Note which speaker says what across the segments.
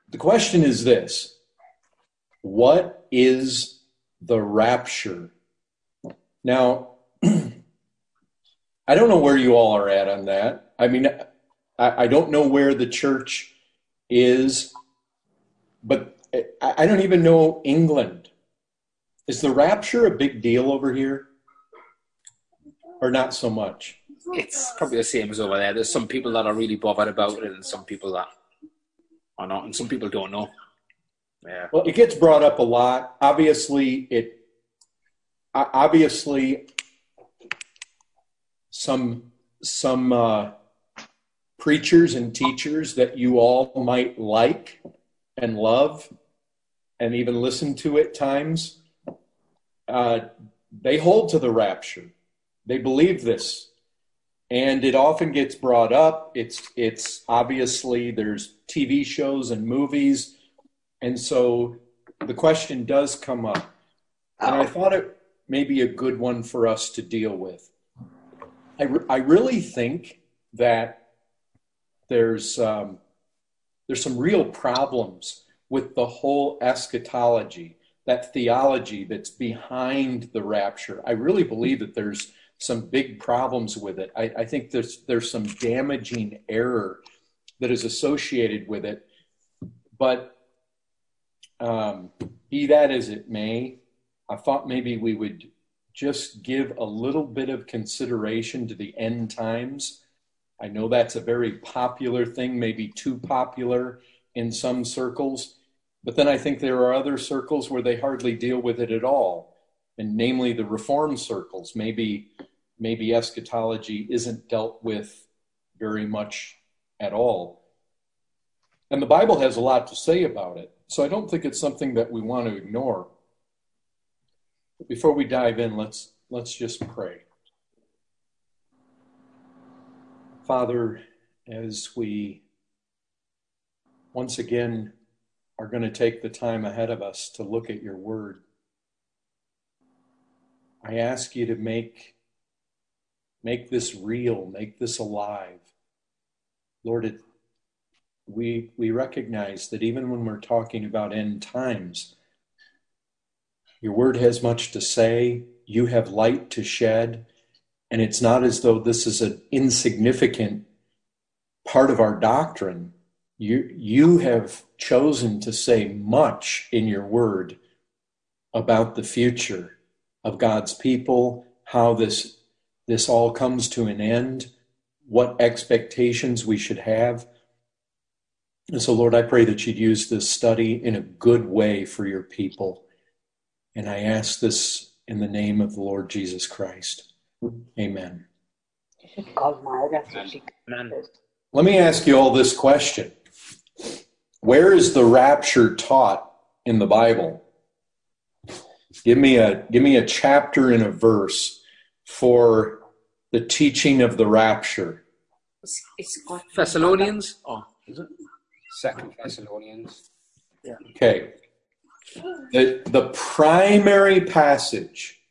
Speaker 1: The question is this: what is the rapture? Now, I don't know where you all are at on that. I mean, I don't know where the church is, but I don't even know England. Is the rapture a big deal over here? Or not so much?
Speaker 2: It's probably the same as over there. There's some people that are really bothered about it, and some people that are not, and some people don't know. Yeah.
Speaker 1: Well, it gets brought up a lot. Obviously, some preachers and teachers that you all might like and love and even listen to at times, they hold to the rapture. They believe this. And it often gets brought up. It's obviously there's TV shows and movies. And so the question does come up. And I thought it may be a good one for us to deal with. I really think that there's some real problems with the whole eschatology, that theology that's behind the rapture. I really believe that there's some big problems with it. I think there's some damaging error that is associated with it. But be that as it may, I thought maybe we would just give a little bit of consideration to the end times. I know that's a very popular thing, maybe too popular in some circles, but then I think there are other circles where they hardly deal with it at all, and namely the Reformed circles. Maybe eschatology isn't dealt with very much at all. And the Bible has a lot to say about it, so I don't think it's something that we want to ignore. But before we dive in, let's just pray. Father, as we once again are going to take the time ahead of us to look at your word, I ask you to make this real, make this alive. Lord, we recognize that even when we're talking about end times, your word has much to say, you have light to shed, and it's not as though this is an insignificant part of our doctrine. You have chosen to say much in your word about the future of God's people, how this all comes to an end, what expectations we should have. And so, Lord, I pray that you'd use this study in a good way for your people. And I ask this in the name of the Lord Jesus Christ. Amen.
Speaker 2: Amen.
Speaker 1: Let me ask you all this question. Where is the rapture taught in the Bible? Give me a chapter and a verse for the teaching of the rapture.
Speaker 2: It's Thessalonians? Oh, is it?
Speaker 3: 2 Thessalonians.
Speaker 2: Yeah.
Speaker 1: Okay. The primary passage,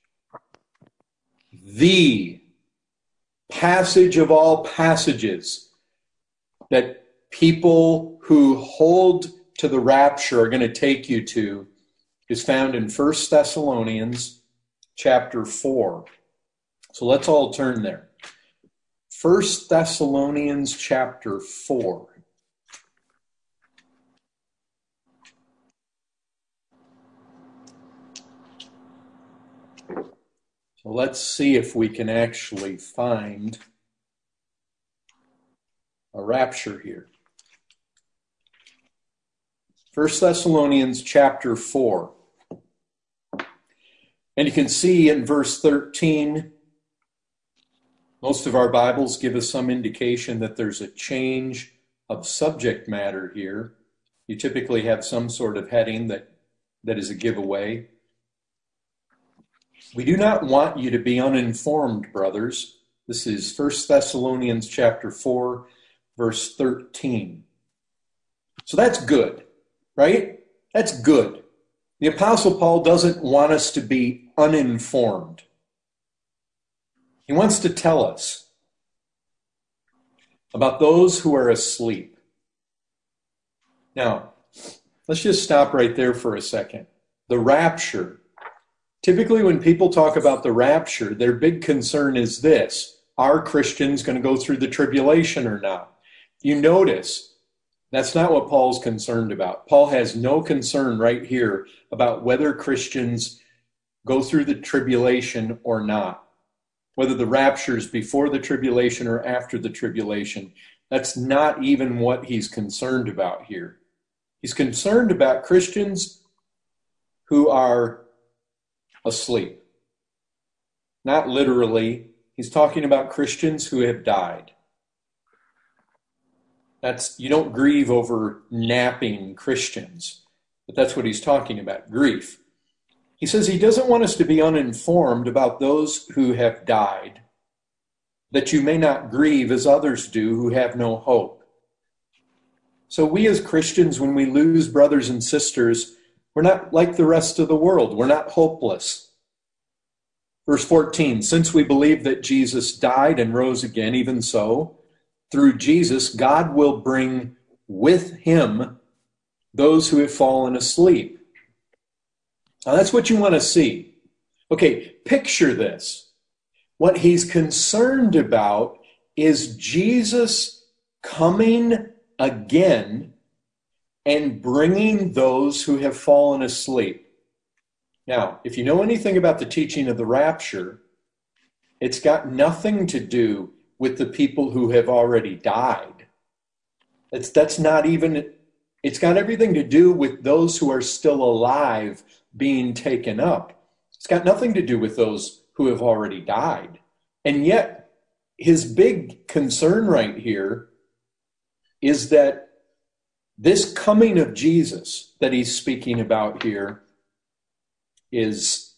Speaker 1: the passage of all passages that people who hold to the rapture are going to take you to is found in 1 Thessalonians chapter 4. So let's all turn there. 1 Thessalonians chapter 4. So let's see if we can actually find a rapture here. 1 Thessalonians chapter 4. And you can see in verse 13, most of our Bibles give us some indication that there's a change of subject matter here. You typically have some sort of heading that is a giveaway. We do not want you to be uninformed, brothers. This is 1 Thessalonians chapter 4, verse 13. So that's good, right? That's good. The Apostle Paul doesn't want us to be uninformed. He wants to tell us about those who are asleep. Now, let's just stop right there for a second. The rapture. Typically when people talk about the rapture, their big concern is this: are Christians going to go through the tribulation or not? You notice that's not what Paul's concerned about. Paul has no concern right here about whether Christians go through the tribulation or not, whether the rapture is before the tribulation or after the tribulation. That's not even what he's concerned about here. He's concerned about Christians who are asleep. Not literally. He's talking about Christians who have died. You don't grieve over napping Christians, but that's what he's talking about, grief. He says he doesn't want us to be uninformed about those who have died, that you may not grieve as others do who have no hope. So we as Christians, when we lose brothers and sisters, we're not like the rest of the world. We're not hopeless. Verse 14, since we believe that Jesus died and rose again, even so, through Jesus, God will bring with him those who have fallen asleep. Now that's what you want to see. Okay, picture this. What he's concerned about is Jesus coming again and bringing those who have fallen asleep. Now, if you know anything about the teaching of the rapture, it's got nothing to do with the people who have already died. It's got everything to do with those who are still alive being taken up. It's got nothing to do with those who have already died. And yet, his big concern right here is that this coming of Jesus that he's speaking about here is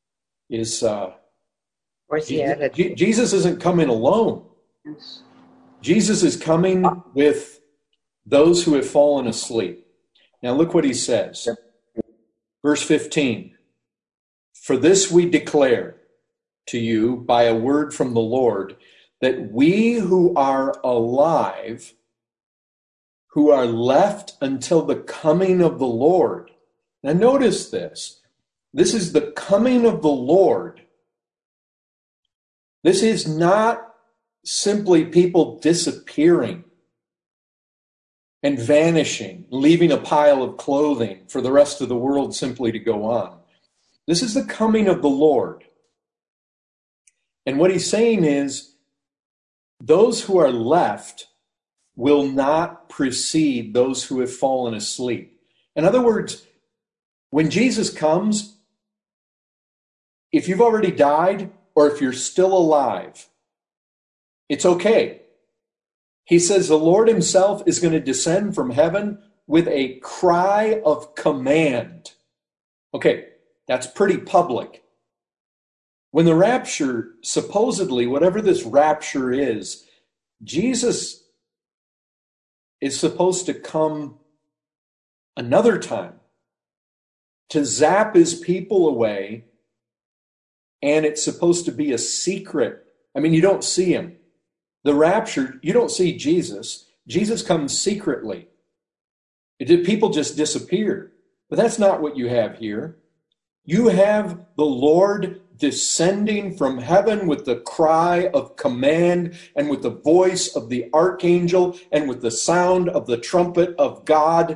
Speaker 4: Where's he at?
Speaker 1: Jesus isn't coming alone.
Speaker 4: Yes.
Speaker 1: Jesus is coming with those who have fallen asleep. Now look what he says. Verse 15. For this we declare to you by a word from the Lord, that we who are alive, who are left until the coming of the Lord. Now notice this. This is the coming of the Lord. This is not simply people disappearing and vanishing, leaving a pile of clothing for the rest of the world simply to go on. This is the coming of the Lord. And what he's saying is, those who are left will not precede those who have fallen asleep. In other words, when Jesus comes, if you've already died or if you're still alive, it's okay. He says the Lord himself is going to descend from heaven with a cry of command. Okay, that's pretty public. When the rapture, supposedly, whatever this rapture is, Jesus is supposed to come another time to zap his people away, and it's supposed to be a secret. I mean, you don't see him. The rapture, you don't see Jesus. Jesus comes secretly. People just disappear. But that's not what you have here. You have the Lord descending from heaven with the cry of command and with the voice of the archangel and with the sound of the trumpet of God.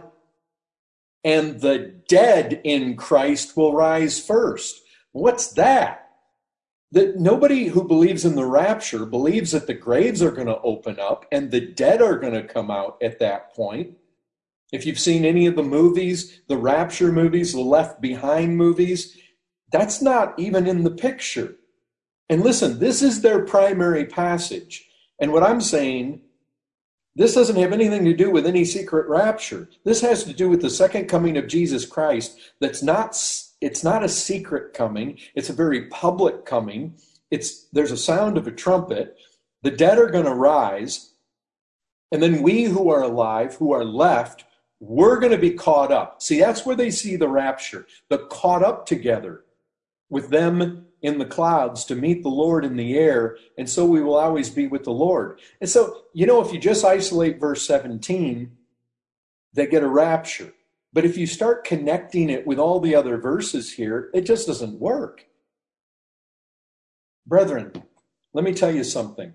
Speaker 1: And the dead in Christ will rise first. What's that? That nobody who believes in the rapture believes that the graves are going to open up and the dead are going to come out at that point. If you've seen any of the movies, the rapture movies, the Left Behind movies, that's not even in the picture. And listen, this is their primary passage. And what I'm saying, this doesn't have anything to do with any secret rapture. This has to do with the second coming of Jesus Christ. It's not a secret coming. It's a very public coming. There's a sound of a trumpet. The dead are going to rise. And then we who are alive, who are left, we're going to be caught up. See, that's where they see the rapture, the caught up together with them in the clouds to meet the Lord in the air. And so we will always be with the Lord. And so, if you just isolate verse 17, they get a rapture. But if you start connecting it with all the other verses here, it just doesn't work. Brethren, let me tell you something.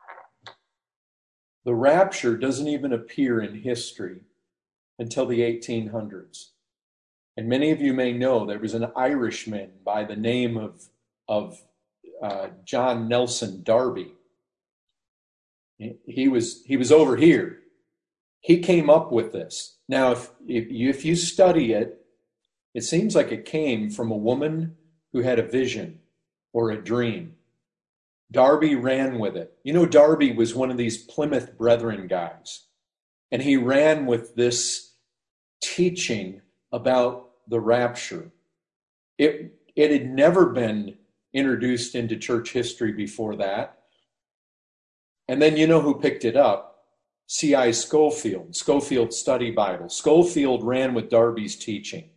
Speaker 1: The rapture doesn't even appear in history until the 1800s. And many of you may know there was an Irishman by the name of John Nelson Darby. He was over here. He came up with this. Now, if you study it, it seems like it came from a woman who had a vision or a dream. Darby ran with it. You know, Darby was one of these Plymouth Brethren guys, and he ran with this teaching about the rapture. It had never been introduced into church history before that. And then you know who picked it up? C.I. Scofield, Scofield Study Bible. Scofield ran with Darby's teaching.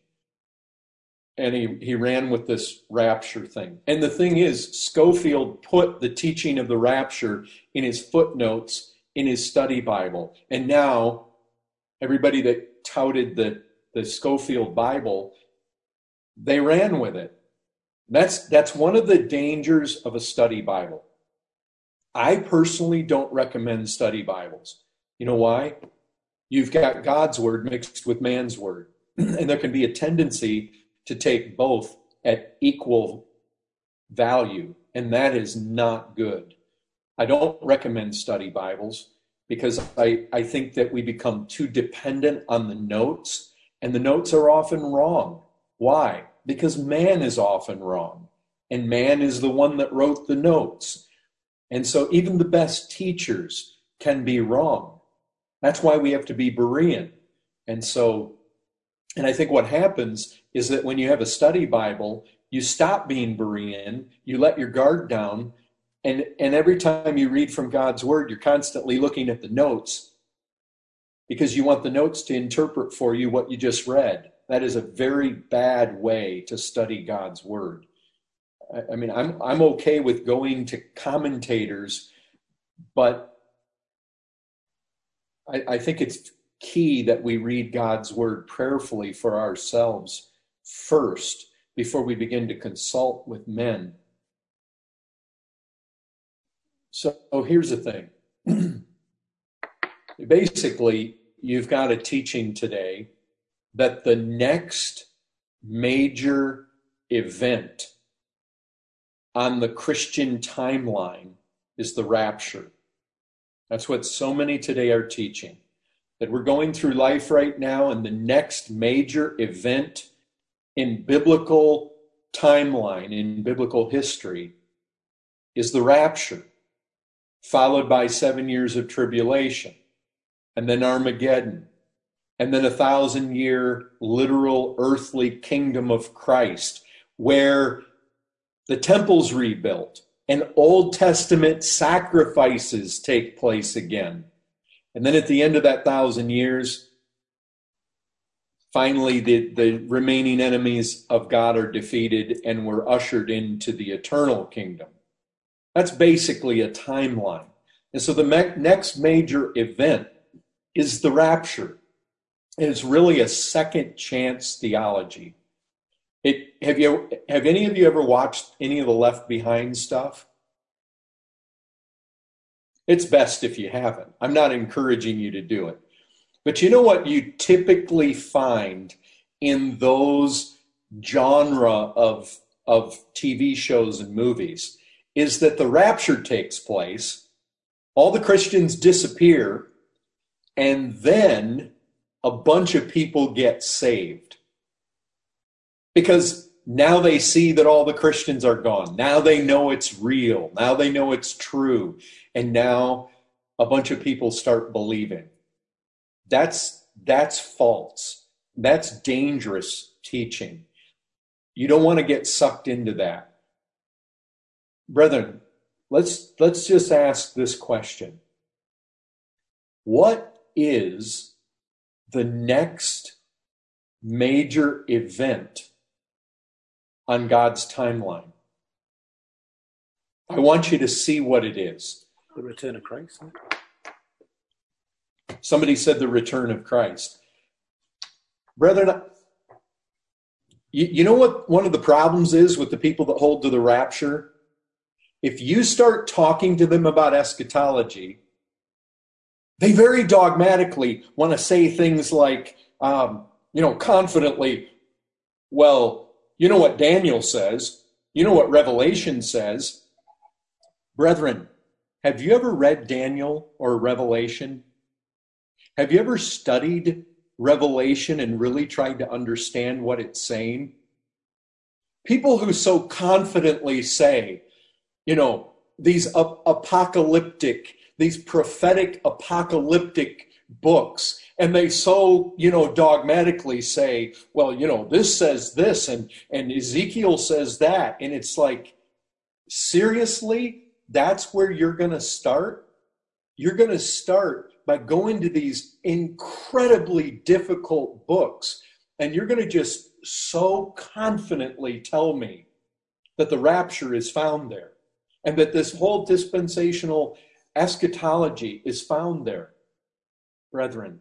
Speaker 1: And he ran with this rapture thing. And the thing is, Scofield put the teaching of the rapture in his footnotes in his study Bible. And now, everybody that touted the Scofield Bible, they ran with it. That's one of the dangers of a study Bible. I personally don't recommend study Bibles. You know why? You've got God's word mixed with man's word. And there can be a tendency to take both at equal value, and that is not good. I don't recommend study Bibles because I think that we become too dependent on the notes, and the notes are often wrong. Why? Because man is often wrong, and man is the one that wrote the notes. And so even the best teachers can be wrong. That's why we have to be Berean. And I think what happens is that when you have a study Bible, you stop being Berean, you let your guard down, and every time you read from God's word, you're constantly looking at the notes because you want the notes to interpret for you what you just read. That is a very bad way to study God's word. I mean, I'm okay with going to commentators, but I think it's key that we read God's word prayerfully for ourselves first before we begin to consult with men. So here's the thing. Basically, you've got a teaching today that the next major event on the Christian timeline is the rapture. That's what so many today are teaching. That we're going through life right now, and the next major event in biblical timeline, in biblical history, is the rapture, followed by 7 years of tribulation, and then Armageddon, and then 1,000-year literal earthly kingdom of Christ, where the temple's rebuilt and Old Testament sacrifices take place again. And then at the end of that 1,000 years, finally the remaining enemies of God are defeated and we're ushered into the eternal kingdom. That's basically a timeline. And so the next major event is the rapture. And it's really a second chance theology. Have any of you ever watched any of the Left Behind stuff? It's best if you haven't. I'm not encouraging you to do it. But you know what you typically find in those genre of TV shows and movies is that the rapture takes place, all the Christians disappear, and then a bunch of people get saved. Because now they see that all the Christians are gone. Now they know it's real. Now they know it's true. And now a bunch of people start believing. That's false. That's dangerous teaching. You don't want to get sucked into that. Brethren, let's just ask this question. What is the next major event on God's timeline? I want you to see what it is.
Speaker 2: The return of Christ.
Speaker 1: Somebody said the return of Christ. Brethren, you know what one of the problems is with the people that hold to the rapture? If you start talking to them about eschatology, they very dogmatically want to say things like, confidently, well, you know what Daniel says, you know what Revelation says. Brethren, have you ever read Daniel or Revelation? Have you ever studied Revelation and really tried to understand what it's saying? People who so confidently say, these apocalyptic, these prophetic apocalyptic books, and they so, dogmatically say, well, this says this and Ezekiel says that. And it's like, seriously, that's where you're going to start? You're going to start by going to these incredibly difficult books, and you're going to just so confidently tell me that the rapture is found there and that this whole dispensational eschatology is found there. Brethren,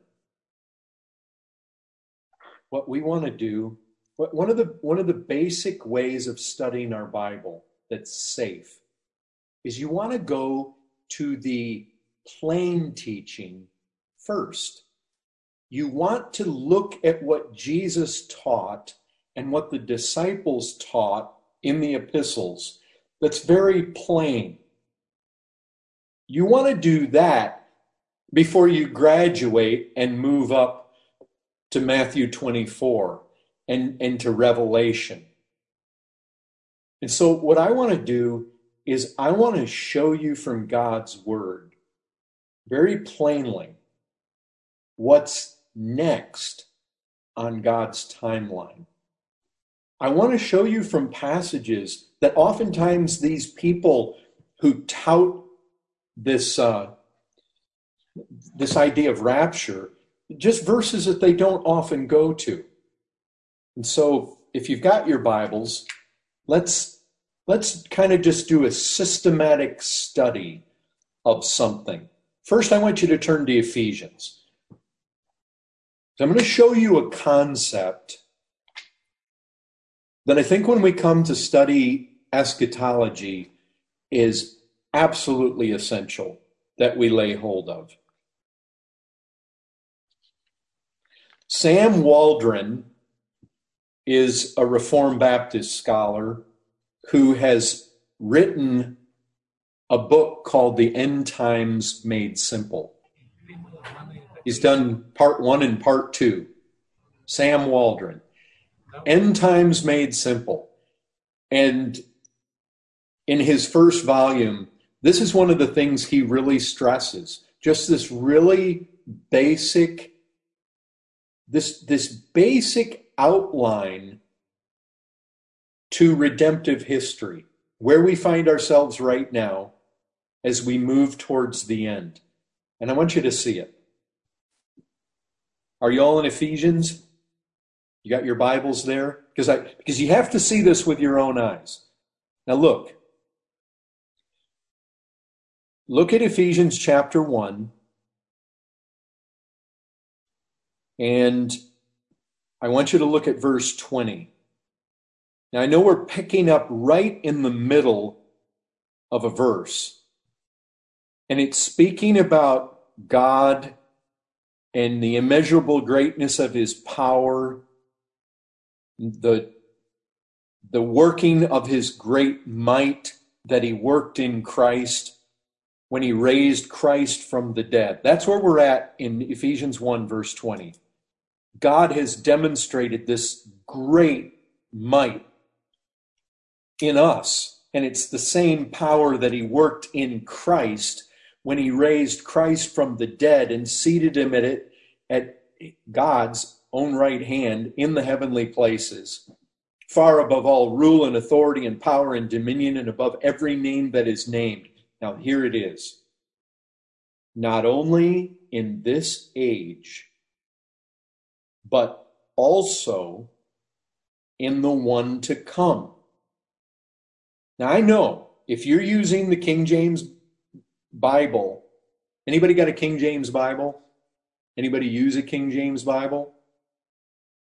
Speaker 1: what we want to do, one of the basic ways of studying our Bible that's safe is you want to go to the plain teaching first. You want to look at what Jesus taught and what the disciples taught in the epistles. That's very plain. You want to do that before you graduate and move up to Matthew 24 and to Revelation. And so what I want to do is I want to show you from God's word very plainly what's next on God's timeline. I want to show you from passages that oftentimes these people who tout this idea of rapture, just verses that they don't often go to. And so if you've got your Bibles, let's kind of just do a systematic study of something. First, I want you to turn to Ephesians. So I'm going to show you a concept that I think when we come to study eschatology is absolutely essential that we lay hold of. Sam Waldron is a Reformed Baptist scholar who has written a book called The End Times Made Simple. He's done part 1 and part 2. Sam Waldron. End Times Made Simple. And in his first volume, this is one of the things he really stresses. Just this really basic, this basic outline to redemptive history, where we find ourselves right now as we move towards the end. And I want you to see it. Are you all in Ephesians? You got your Bibles there? Because you have to see this with your own eyes. Now look at Ephesians chapter 1. And I want you to look at verse 20. Now I know we're picking up right in the middle of a verse. And it's speaking about God and the immeasurable greatness of his power, the working of his great might that he worked in Christ when he raised Christ from the dead. That's where we're at in Ephesians 1, verse 20. God has demonstrated this great might in us, and it's the same power that he worked in Christ when he raised Christ from the dead and seated him at God's own right hand in the heavenly places, far above all rule and authority and power and dominion and above every name that is named. Now here it is. Not only in this age, but also in the one to come. Now I know if you're using the King James Bible, anybody got a King James Bible? Anybody use a King James Bible?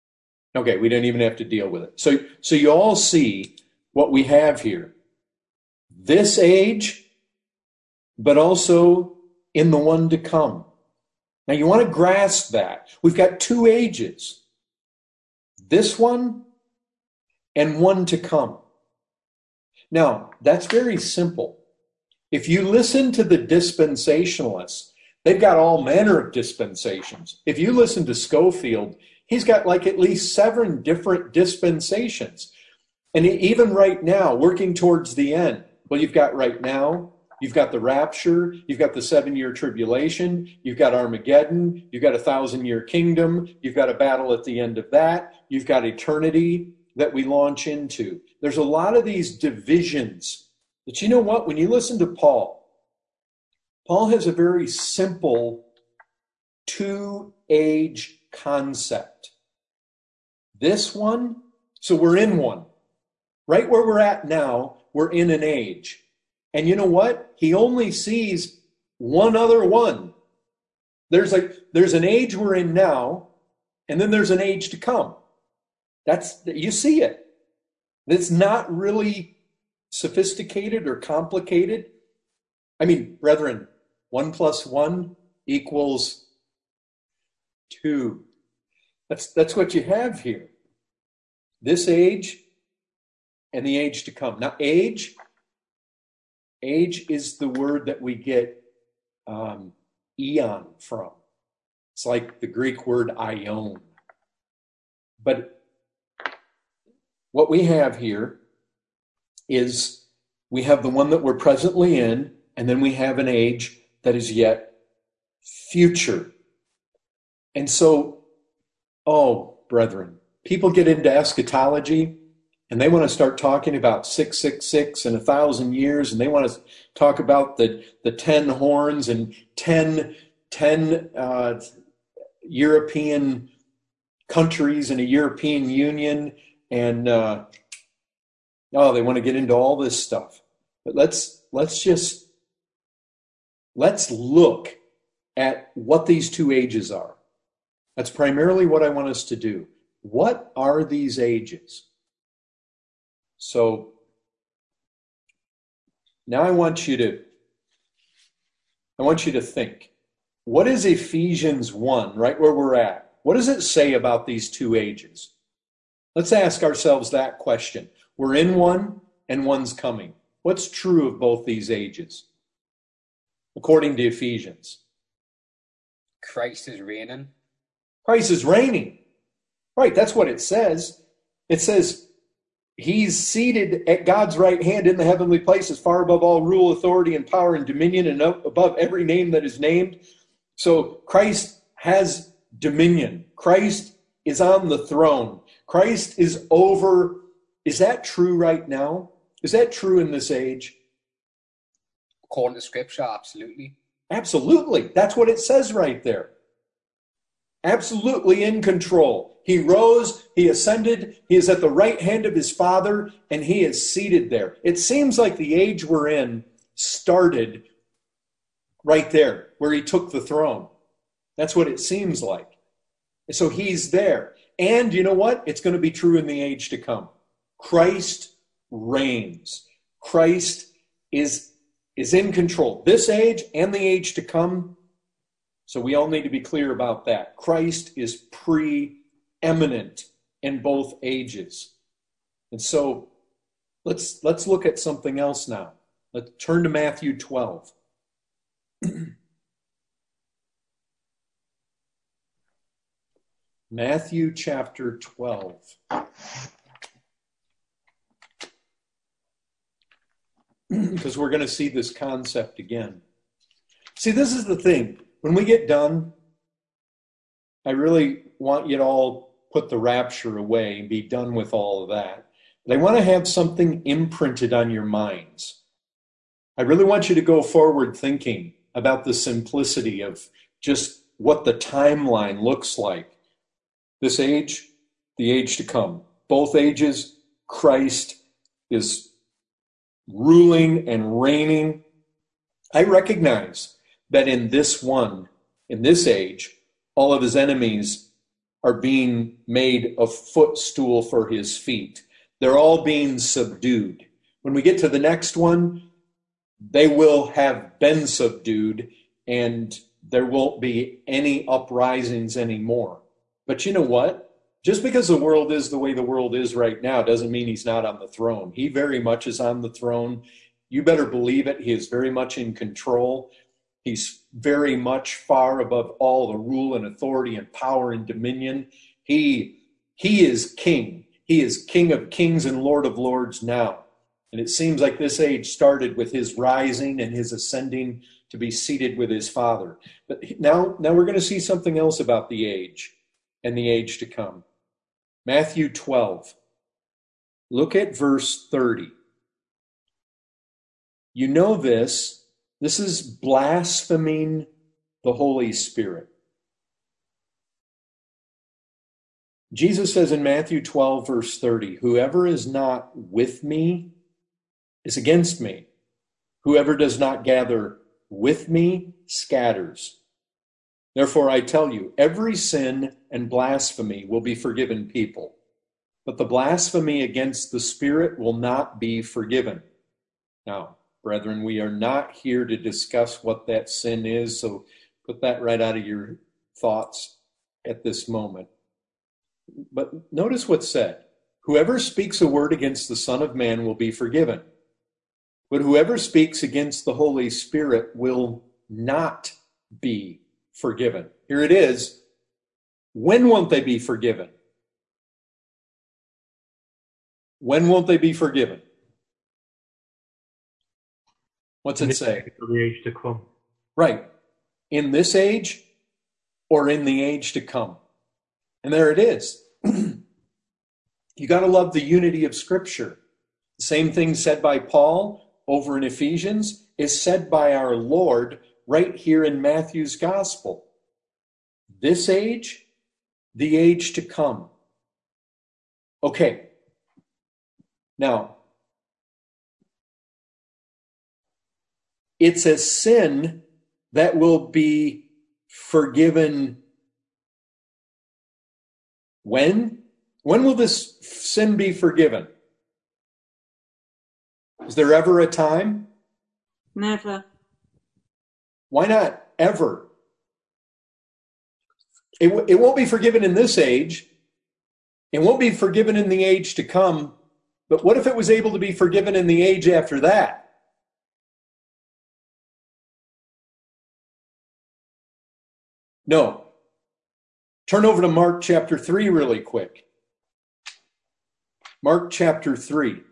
Speaker 1: Okay, we don't even have to deal with it. So you all see what we have here. This age, but also in the one to come. Now you want to grasp that. We've got two ages. This one and one to come. Now, that's very simple. If you listen to the dispensationalists, they've got all manner of dispensations. If you listen to Scofield, he's got like at least 7 different dispensations. And even right now, working towards the end, well, you've got right now, you've got the rapture, you've got the 7-year tribulation, you've got Armageddon, you've got a 1,000-year kingdom, you've got a battle at the end of that, you've got eternity that we launch into. There's a lot of these divisions. But you know what? When you listen to Paul has a very simple 2-age concept. This one, so we're in one. Right where we're at now, we're in an age. And you know what? He only sees one other one. There's an age we're in now, and then there's an age to come. You see it. It's not really sophisticated or complicated. I mean, brethren, 1 + 1 = 2. That's what you have here. This age and the age to come. Now, age is the word that we get eon from. It's like the Greek word aion. But what we have here is we have the one that we're presently in, and then we have an age that is yet future. And so, brethren, people get into eschatology, and they want to start talking about 666 and 1,000 years, and they want to talk about the 10 horns and 10 European countries and a European Union, and they want to get into all this stuff. But let's look at what these two ages are. That's primarily what I want us to do. What are these ages? So now I want you to think. What is Ephesians 1, right where we're at? What does it say about these two ages? Let's ask ourselves that question. We're in one and one's coming. What's true of both these ages? According to Ephesians.
Speaker 3: Christ is reigning.
Speaker 1: Christ is reigning. Right, that's what it says. It says he's seated at God's right hand in the heavenly places, far above all rule, authority, and power and dominion, and above every name that is named. So Christ has dominion. Christ is on the throne. Christ is over. Is that true right now? Is that true in this age?
Speaker 3: According to Scripture, absolutely.
Speaker 1: Absolutely. That's what it says right there. Absolutely in control. He rose, he ascended, he is at the right hand of his Father, and he is seated there. It seems like the age we're in started right there, where he took the throne. That's what it seems like. So he's there. And you know what? It's going to be true in the age to come. Christ reigns. Christ is in control. This age and the age to come. So we all need to be clear about that. Christ is preeminent in both ages. And so let's look at something else now. Let's turn to Matthew 12. Matthew chapter 12. Because we're going to see this concept again. See, this is the thing. When we get done, I really want you to all put the rapture away and be done with all of that. But I want to have something imprinted on your minds. I really want you to go forward thinking about the simplicity of just what the timeline looks like. This age, the age to come. Both ages, Christ is ruling and reigning. I recognize that in this age, all of his enemies are being made a footstool for his feet. They're all being subdued. When we get to the next one, they will have been subdued and there won't be any uprisings anymore. But you know what? Just because the world is the way the world is right now doesn't mean he's not on the throne. He very much is on the throne. You better believe it. He is very much in control. He's very much far above all the rule and authority and power and dominion. He is king. He is King of kings and Lord of lords now. And it seems like this age started with his rising and his ascending to be seated with his Father. But now we're going to see something else about the age and the age to come. Matthew 12. Look at verse 30. You know this. This is blaspheming the Holy Spirit. Jesus says in Matthew 12, verse 30, whoever is not with me is against me. Whoever does not gather with me scatters. Therefore, I tell you, every sin and blasphemy will be forgiven people, but the blasphemy against the Spirit will not be forgiven. Now, brethren, we are not here to discuss what that sin is, so put that right out of your thoughts at this moment. But notice what's said. Whoever speaks a word against the Son of Man will be forgiven, but whoever speaks against the Holy Spirit will not be forgiven. Here it is. When won't they be forgiven? When won't they be forgiven? What's it say?
Speaker 5: For the age to come.
Speaker 1: Right. In this age or in the age to come. And there it is. You got to love the unity of Scripture. The same thing said by Paul over in Ephesians is said by our Lord right here in Matthew's Gospel. This age, the age to come. Okay. Now, it's a sin that will be forgiven when? When will this sin be forgiven? Is there ever a time?
Speaker 6: Never.
Speaker 1: Why not ever? It won't be forgiven in this age. It won't be forgiven in the age to come. But what if it was able to be forgiven in the age after that? No. Turn over to Mark chapter 3 really quick. Mark chapter 3.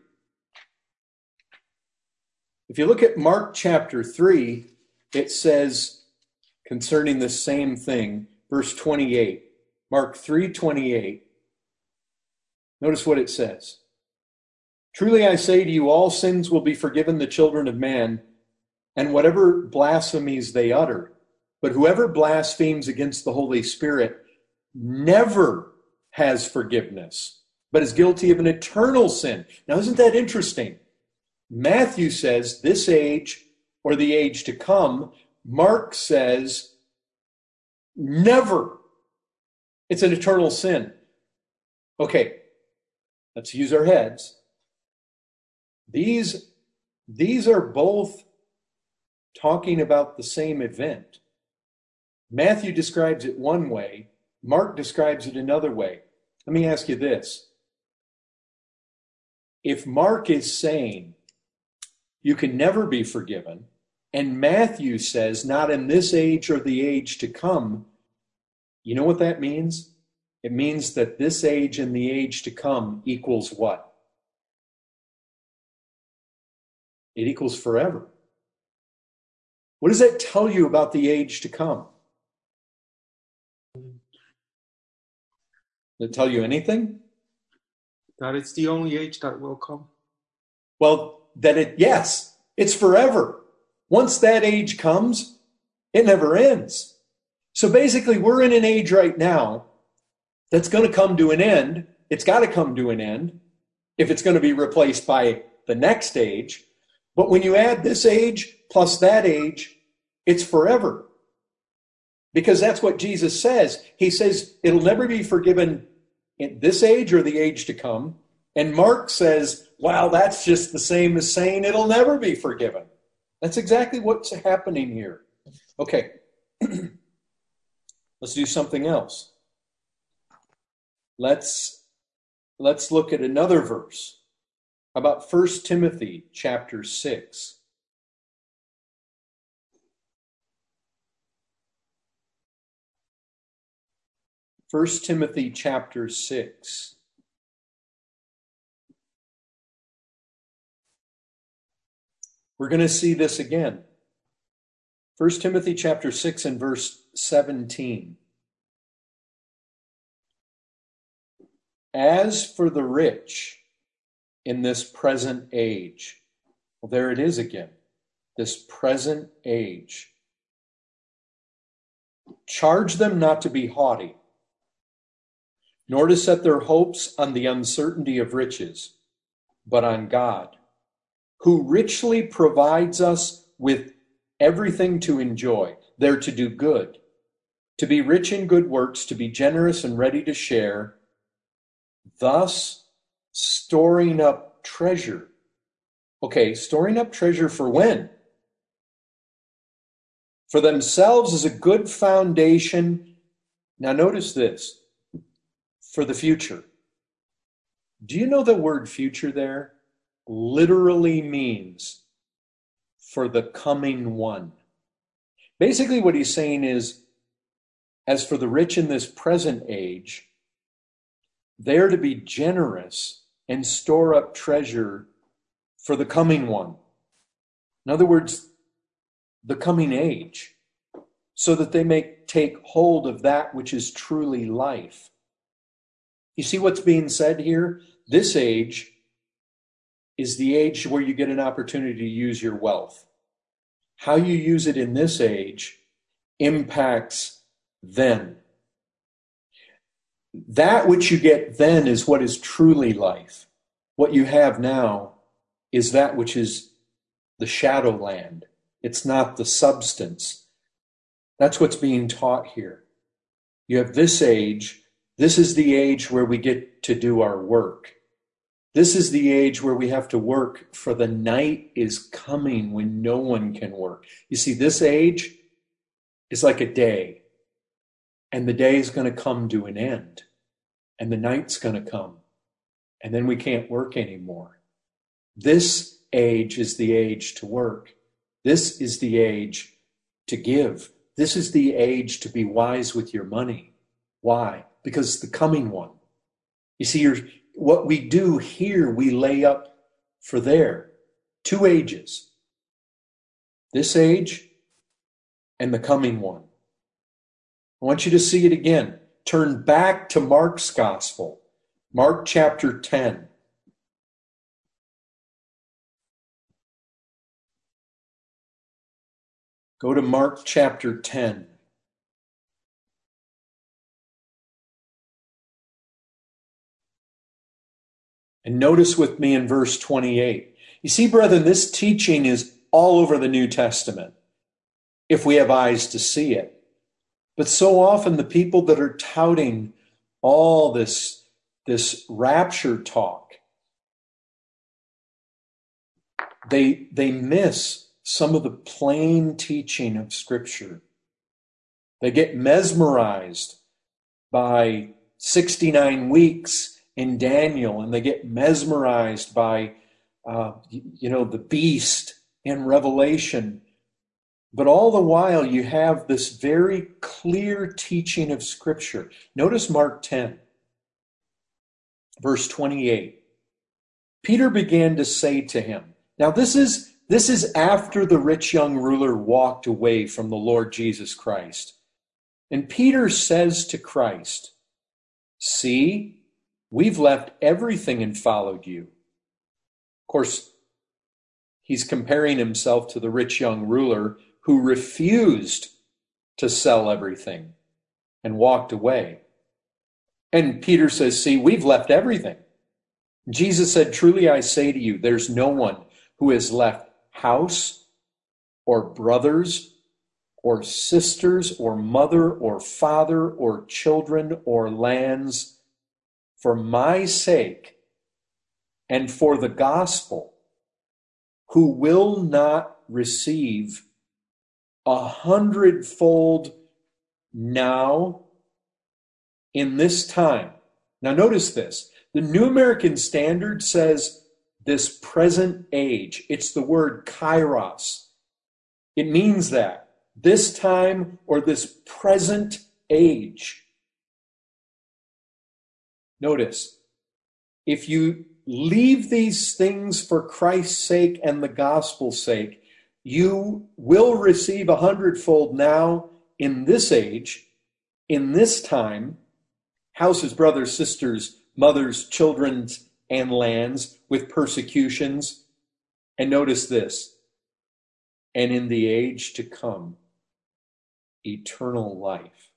Speaker 1: If you look at Mark chapter 3, it says concerning the same thing, verse 28. Mark 3:28. Notice what it says. Truly I say to you, all sins will be forgiven the children of man, and whatever blasphemies they utter. But whoever blasphemes against the Holy Spirit never has forgiveness, but is guilty of an eternal sin. Now, isn't that interesting? Matthew says this age or the age to come. Mark says never. It's an eternal sin. Okay, let's use our heads. These are both talking about the same event. Matthew describes it one way. Mark describes it another way. Let me ask you this. If Mark is saying you can never be forgiven, and Matthew says not in this age or the age to come, you know what that means? It means that this age and the age to come equals what? It equals forever. What does that tell you about the age to come? Does it tell you anything?
Speaker 5: That it's the only age that will come.
Speaker 1: Well, yes, it's forever. Once that age comes, it never ends. So basically, we're in an age right now that's going to come to an end. It's got to come to an end if it's going to be replaced by the next age. But when you add this age plus that age, it's forever. Because that's what Jesus says. He says it'll never be forgiven in this age or the age to come. And Mark says, wow, that's just the same as saying it'll never be forgiven. That's exactly what's happening here. Okay, let's do something else. Let's look at another verse. How about 1 Timothy chapter 6? First Timothy chapter 6. We're going to see this again. 1 Timothy chapter 6 and verse 17. As for the rich in this present age, well, there it is again, this present age. Charge them not to be haughty, nor to set their hopes on the uncertainty of riches, but on God, who richly provides us with everything to enjoy. They're to do good, to be rich in good works, to be generous and ready to share, thus storing up treasure. Okay, storing up treasure for when? For themselves is a good foundation. Now notice this. For the future. Do you know the word future there literally means for the coming one? Basically what he's saying is, as for the rich in this present age, they're to be generous and store up treasure for the coming one. In other words, the coming age, so that they may take hold of that which is truly life. You see what's being said here? This age is the age where you get an opportunity to use your wealth. How you use it in this age impacts then. That which you get then is what is truly life. What you have now is that which is the shadow land. It's not the substance. That's what's being taught here. You have this age. This is the age where we get to do our work. This is the age where we have to work, for the night is coming when no one can work. You see, this age is like a day, and the day is going to come to an end, and the night's going to come, and then we can't work anymore. This age is the age to work. This is the age to give. This is the age to be wise with your money. Why? Because it's the coming one. You see, what we do here, we lay up for there. 2 ages. This age and the coming one. I want you to see it again. Turn back to Mark's Gospel. Mark chapter 10. Go to Mark chapter 10. And notice with me in verse 28. You see, brethren, this teaching is all over the New Testament, if we have eyes to see it. But so often the people that are touting all this rapture talk, they miss some of the plain teaching of Scripture. They get mesmerized by 69 weeks in Daniel, and they get mesmerized by, the beast in Revelation. But all the while, you have this very clear teaching of Scripture. Notice Mark 10, verse 28. Peter began to say to him, now this is after the rich young ruler walked away from the Lord Jesus Christ. And Peter says to Christ, see, we've left everything and followed you. Of course, he's comparing himself to the rich young ruler who refused to sell everything and walked away. And Peter says, see, we've left everything. Jesus said, truly I say to you, there's no one who has left house or brothers or sisters or mother or father or children or lands for my sake and for the gospel, who will not receive 100-fold now in this time. Now notice this. The New American Standard says this present age. It's the word kairos. It means that. This time or this present age. Notice, if you leave these things for Christ's sake and the gospel's sake, you will receive 100-fold now in this age, in this time, houses, brothers, sisters, mothers, children, and lands with persecutions. And notice this, and in the age to come, eternal life.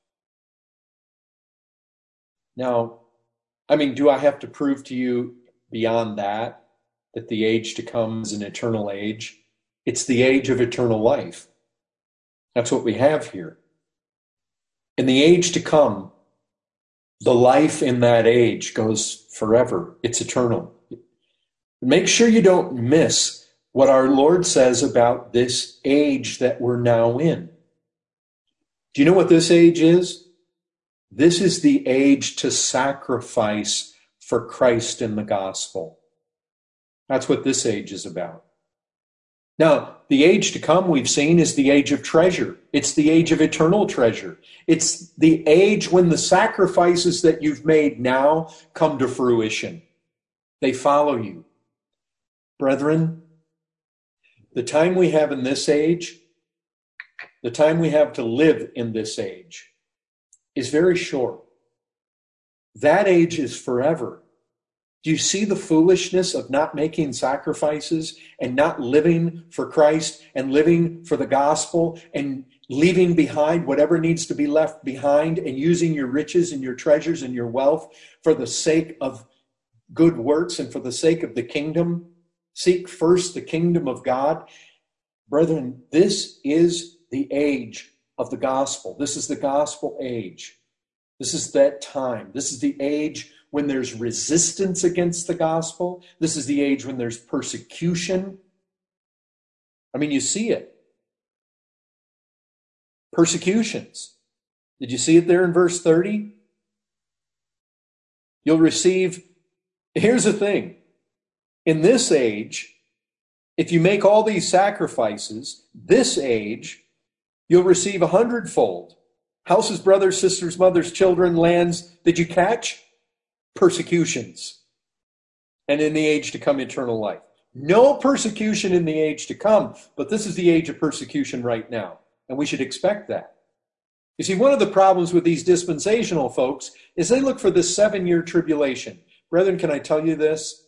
Speaker 1: Now, do I have to prove to you beyond that the age to come is an eternal age? It's the age of eternal life. That's what we have here. In the age to come, the life in that age goes forever. It's eternal. Make sure you don't miss what our Lord says about this age that we're now in. Do you know what this age is? This is the age to sacrifice for Christ in the gospel. That's what this age is about. Now, the age to come, we've seen, is the age of treasure. It's the age of eternal treasure. It's the age when the sacrifices that you've made now come to fruition. They follow you. Brethren, the time we have in this age, the time we have to live in this age, is very short. That age is forever. Do you see the foolishness of not making sacrifices and not living for Christ and living for the gospel and leaving behind whatever needs to be left behind and using your riches and your treasures and your wealth for the sake of good works and for the sake of the kingdom? Seek first the kingdom of God. Brethren, this is the age of the gospel. This is the gospel age. This is that time. This is the age when there's resistance against the gospel. This is the age when there's persecution. You see it. Persecutions. Did you see it there in verse 30? You'll receive, here's the thing. In this age, if you make all these sacrifices, this age, you'll receive 100-fold. Houses, brothers, sisters, mothers, children, lands. Did you catch? Persecutions. And in the age to come, eternal life. No persecution in the age to come, but this is the age of persecution right now. And we should expect that. You see, one of the problems with these dispensational folks is they look for this 7-year tribulation. Brethren, can I tell you this?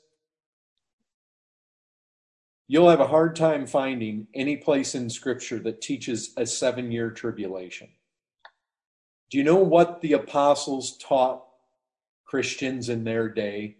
Speaker 1: You'll have a hard time finding any place in Scripture that teaches a 7-year tribulation. Do you know what the apostles taught Christians in their day?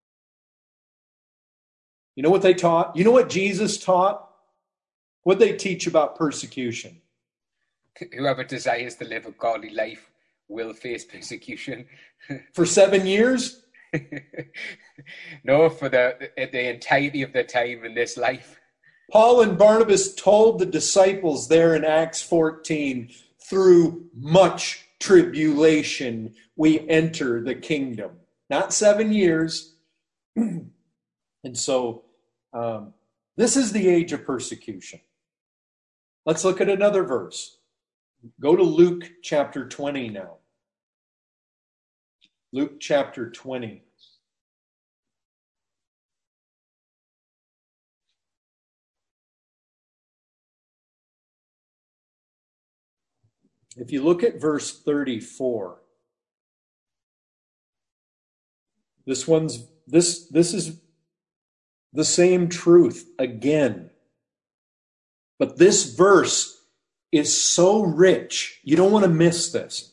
Speaker 1: You know what they taught? You know what Jesus taught? What they teach about persecution?
Speaker 3: Whoever desires to live a godly life will face persecution.
Speaker 1: For 7 years?
Speaker 3: No, for the entirety of their time in this life.
Speaker 1: Paul and Barnabas told the disciples there in Acts 14, through much tribulation we enter the kingdom. Not 7 years. And so this is the age of persecution. Let's look at another verse. Go to Luke chapter 20 now. Luke chapter 20. If you look at verse 34, this is the same truth again. But this verse is so rich. You don't want to miss this.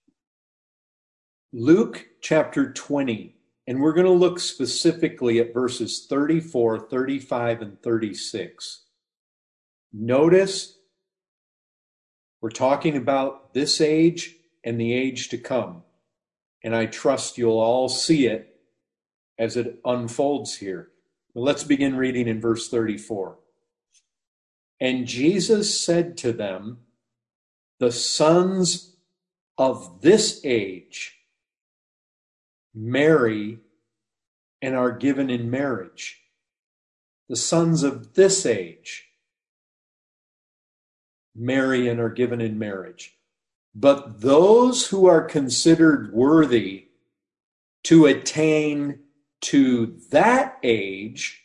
Speaker 1: Luke chapter 20, and we're going to look specifically at verses 34, 35, and 36. Notice We're talking about this age and the age to come. And I trust you'll all see it as it unfolds here. Well, let's begin reading in verse 34. And Jesus said to them, the sons of this age marry and are given in marriage. The sons of this age marry and are given in marriage. But those who are considered worthy to attain to that age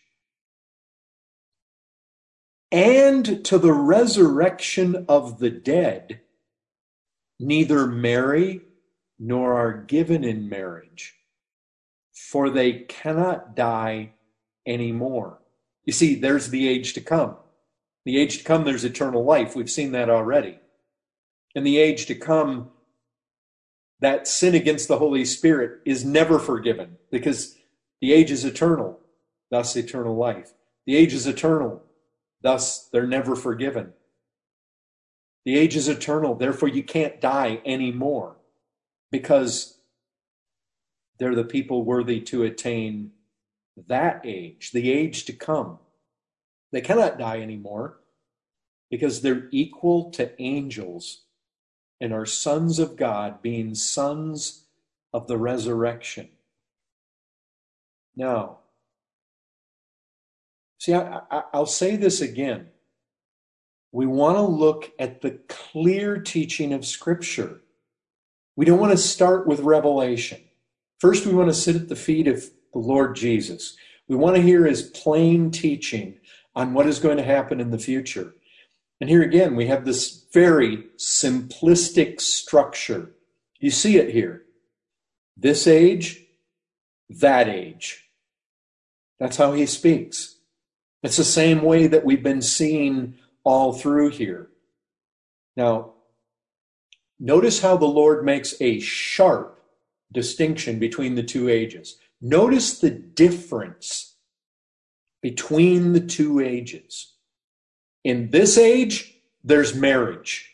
Speaker 1: and to the resurrection of the dead neither marry nor are given in marriage, for they cannot die anymore. You see, there's the age to come. The age to come, there's eternal life. We've seen that already. In the age to come, that sin against the Holy Spirit is never forgiven because the age is eternal, thus eternal life. The age is eternal, thus they're never forgiven. The age is eternal, therefore you can't die anymore because they're the people worthy to attain that age, the age to come. They cannot die anymore because they're equal to angels and are sons of God, being sons of the resurrection. Now, see, I'll say this again. We want to look at the clear teaching of Scripture. We don't want to start with Revelation. First, we want to sit at the feet of the Lord Jesus. We want to hear his plain teaching on what is going to happen in the future. And here again, we have this very simplistic structure. You see it here. This age, that age. That's how he speaks. It's the same way that we've been seeing all through here. Now, notice how the Lord makes a sharp distinction between the two ages. Notice the difference between the two ages. In this age, there's marriage.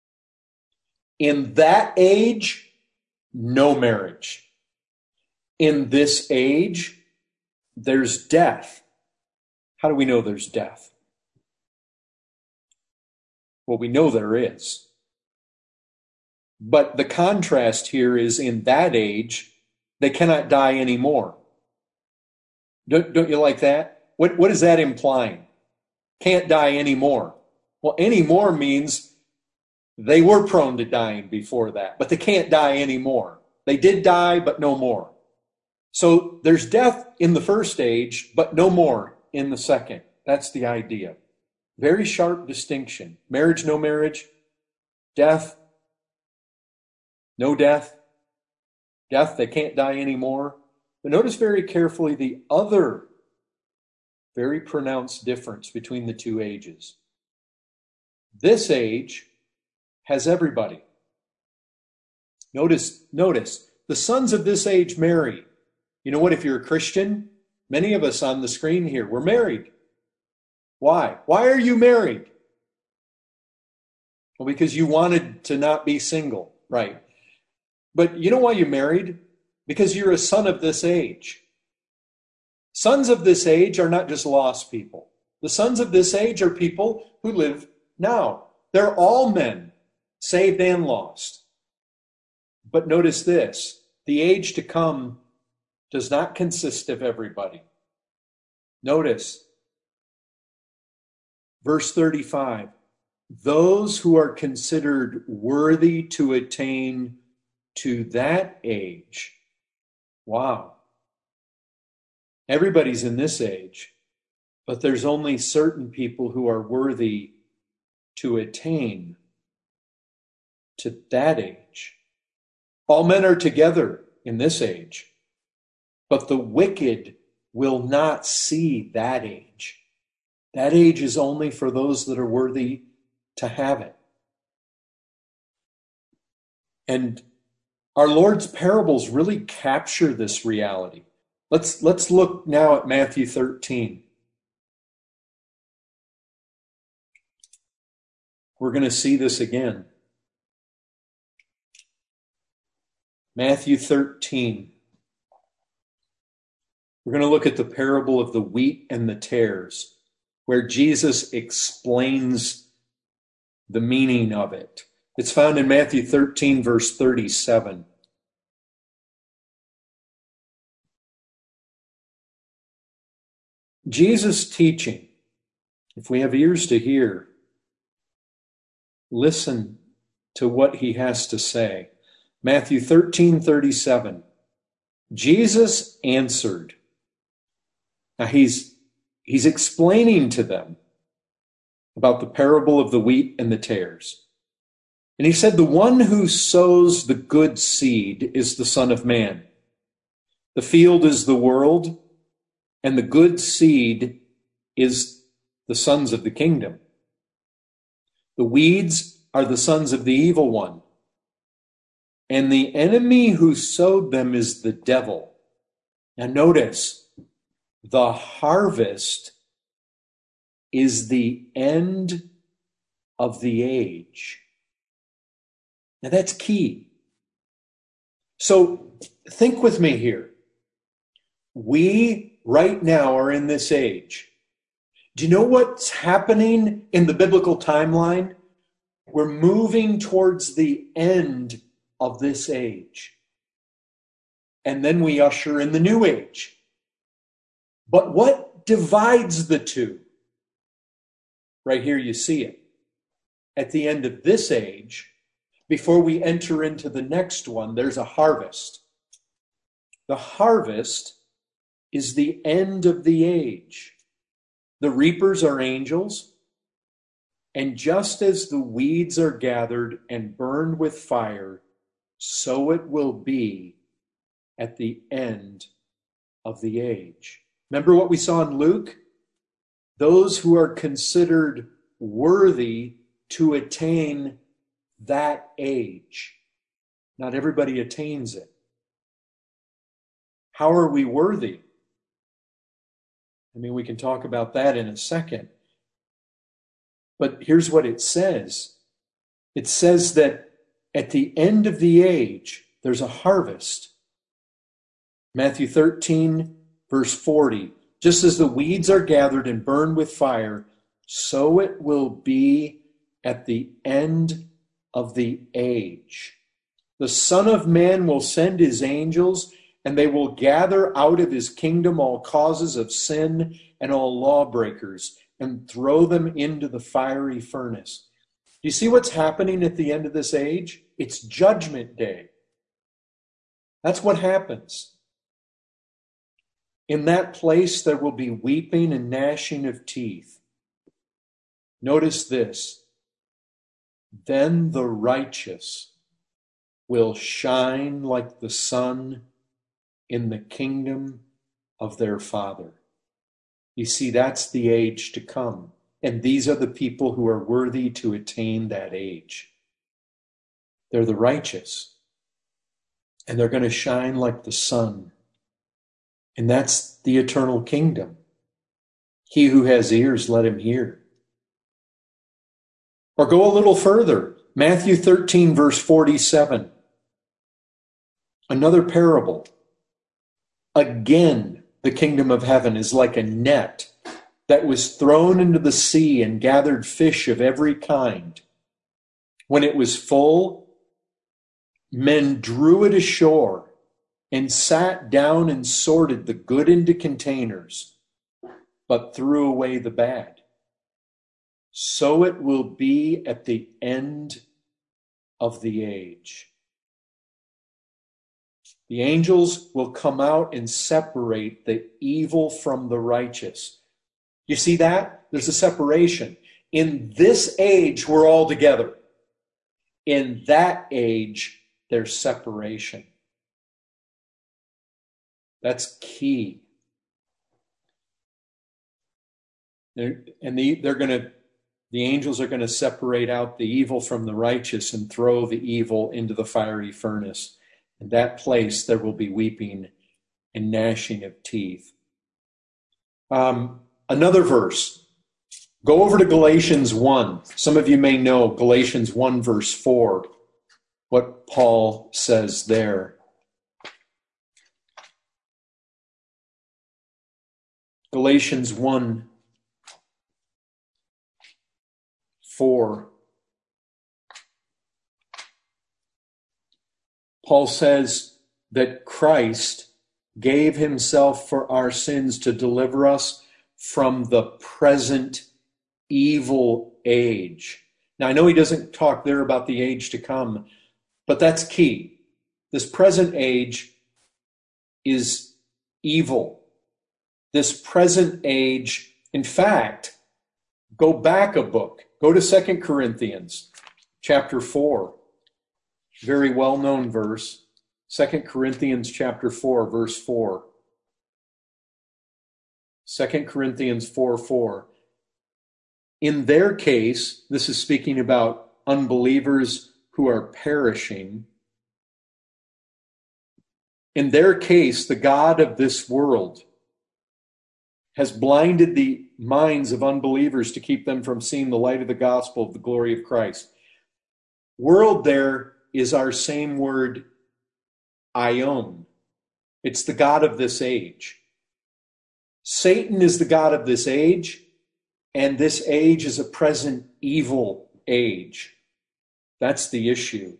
Speaker 1: In that age, no marriage. In this age, there's death. How do we know there's death? Well, we know there is. But the contrast here is in that age, they cannot die anymore. Don't you like that? What is that implying? Can't die anymore. Well, anymore means they were prone to dying before that, but they can't die anymore. They did die, but no more. So there's death in the first age, but no more in the second. That's the idea. Very sharp distinction. Marriage, no marriage. Death, no death. Death, they can't die anymore. But notice very carefully the other very pronounced difference between the two ages. This age has everybody. Notice, the sons of this age marry. You know what, if you're a Christian, many of us on the screen here, we're married. Why? Why are you married? Well, because you wanted to not be single, right? But you know why you married? Because you're a son of this age. Sons of this age are not just lost people. The sons of this age are people who live now. They're all men, saved and lost. But notice this, the age to come does not consist of everybody. Notice, verse 35, those who are considered worthy to attain to that age. Wow. Everybody's in this age, but there's only certain people who are worthy to attain to that age. All men are together in this age, but the wicked will not see that age. That age is only for those that are worthy to have it. And our Lord's parables really capture this reality. Let's look now at Matthew 13. We're going to see this again. Matthew 13. We're going to look at the parable of the wheat and the tares, where Jesus explains the meaning of it. It's found in Matthew 13, verse 37. Jesus teaching, if we have ears to hear, listen to what he has to say. Matthew 13:37. Jesus answered. Now he's explaining to them about the parable of the wheat and the tares. And he said, the one who sows the good seed is the Son of Man. The field is the world, and the good seed is the sons of the kingdom. The weeds are the sons of the evil one. And the enemy who sowed them is the devil. Now notice, the harvest is the end of the age. Now that's key. So think with me here. We right now are in this age. Do you know what's happening in the biblical timeline? We're moving towards the end of this age. And then we usher in the new age. But what divides the two? Right here you see it. At the end of this age, before we enter into the next one, there's a harvest. The harvest is the end of the age. The reapers are angels, and just as the weeds are gathered and burned with fire, so it will be at the end of the age. Remember what we saw in Luke? Those who are considered worthy to attain that age. Not everybody attains it. How are we worthy? I mean, we can talk about that in a second. But here's what it says. It says that at the end of the age, there's a harvest. Matthew 13, verse 40. Just as the weeds are gathered and burned with fire, so it will be at the end of the age. The Son of Man will send his angels, and they will gather out of his kingdom all causes of sin and all lawbreakers, and throw them into the fiery furnace. Do you see what's happening at the end of this age? It's Judgment Day. That's what happens. In that place, there will be weeping and gnashing of teeth. Notice this. Then the righteous will shine like the sun in the kingdom of their Father. You see, that's the age to come. And these are the people who are worthy to attain that age. They're the righteous. And they're going to shine like the sun. And that's the eternal kingdom. He who has ears, let him hear. Or go a little further. Matthew 13, verse 47. Another parable. Again, the kingdom of heaven is like a net that was thrown into the sea and gathered fish of every kind. When it was full, men drew it ashore and sat down and sorted the good into containers, but threw away the bad. So it will be at the end of the age. The angels will come out and separate the evil from the righteous. You see that? There's a separation. In this age, we're all together. In that age, there's separation. That's key. The angels are going to separate out the evil from the righteous and throw the evil into the fiery furnace. In that place, there will be weeping and gnashing of teeth. Another verse. Go over to Galatians 1. Some of you may know Galatians 1, verse 4, what Paul says there. Galatians 1:4. Paul says that Christ gave himself for our sins to deliver us from the present evil age. Now, I know he doesn't talk there about the age to come, but that's key. This present age is evil. This present age, in fact, go back a book. Go to 2 Corinthians chapter 4. Very well-known verse. 2 Corinthians chapter 4, verse 4. 2 Corinthians 4:4. In their case, this is speaking about unbelievers who are perishing. In their case, the God of this world has blinded the minds of unbelievers to keep them from seeing the light of the gospel of the glory of Christ. World there is our same word, aion. It's the God of this age. Satan is the God of this age, and this age is a present evil age. That's the issue.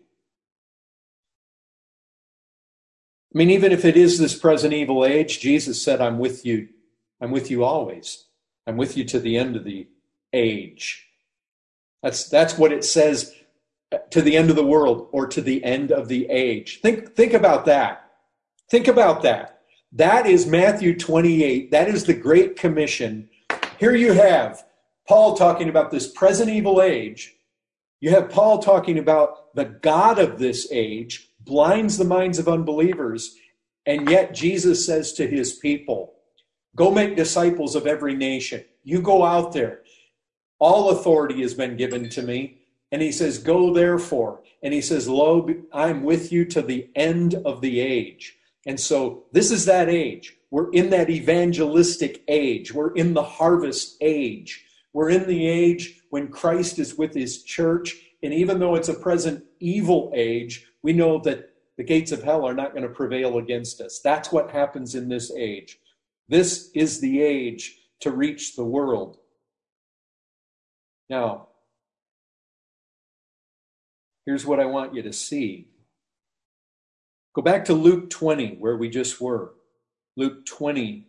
Speaker 1: I mean, even if it is this present evil age, Jesus said, I'm with you. I'm with you always. I'm with you to the end of the age. That's what it says, to the end of the world, or to the end of the age. Think about that. Think about that. That is Matthew 28. That is the Great Commission. Here you have Paul talking about this present evil age. You have Paul talking about the God of this age blinds the minds of unbelievers, and yet Jesus says to his people, go make disciples of every nation. You go out there. All authority has been given to me. And he says, go therefore. And he says, lo, I'm with you to the end of the age. And so this is that age. We're in that evangelistic age. We're in the harvest age. We're in the age when Christ is with his church. And even though it's a present evil age, we know that the gates of hell are not going to prevail against us. That's what happens in this age. This is the age to reach the world. Now, here's what I want you to see. Go back to Luke 20, where we just were. Luke 20,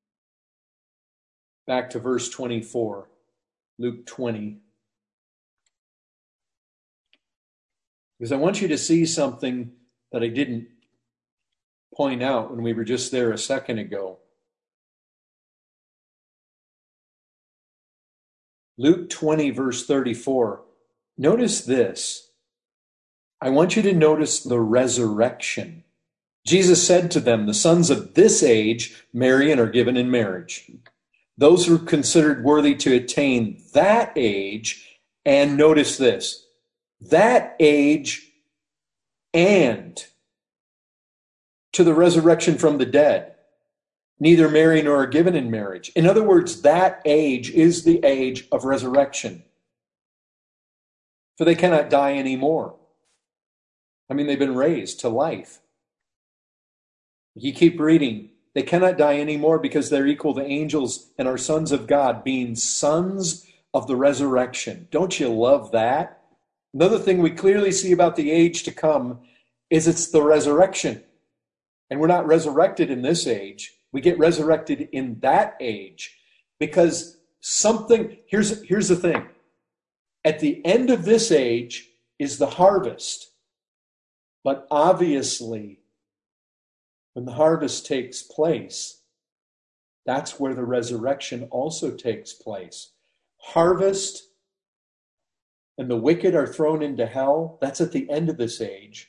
Speaker 1: back to verse 24. Luke 20. Because I want you to see something that I didn't point out when we were just there a second ago. Luke 20, verse 34. Notice this. I want you to notice the resurrection. Jesus said to them, the sons of this age marry and are given in marriage. Those who are considered worthy to attain that age, and notice this, that age and to the resurrection from the dead, neither marry nor are given in marriage. In other words, that age is the age of resurrection. For they cannot die anymore. I mean, they've been raised to life. You keep reading. They cannot die anymore because they're equal to angels and are sons of God, being sons of the resurrection. Don't you love that? Another thing we clearly see about the age to come is it's the resurrection. And we're not resurrected in this age. We get resurrected in that age because here's the thing. At the end of this age is the harvest. But obviously, when the harvest takes place, that's where the resurrection also takes place. Harvest and the wicked are thrown into hell. That's at the end of this age.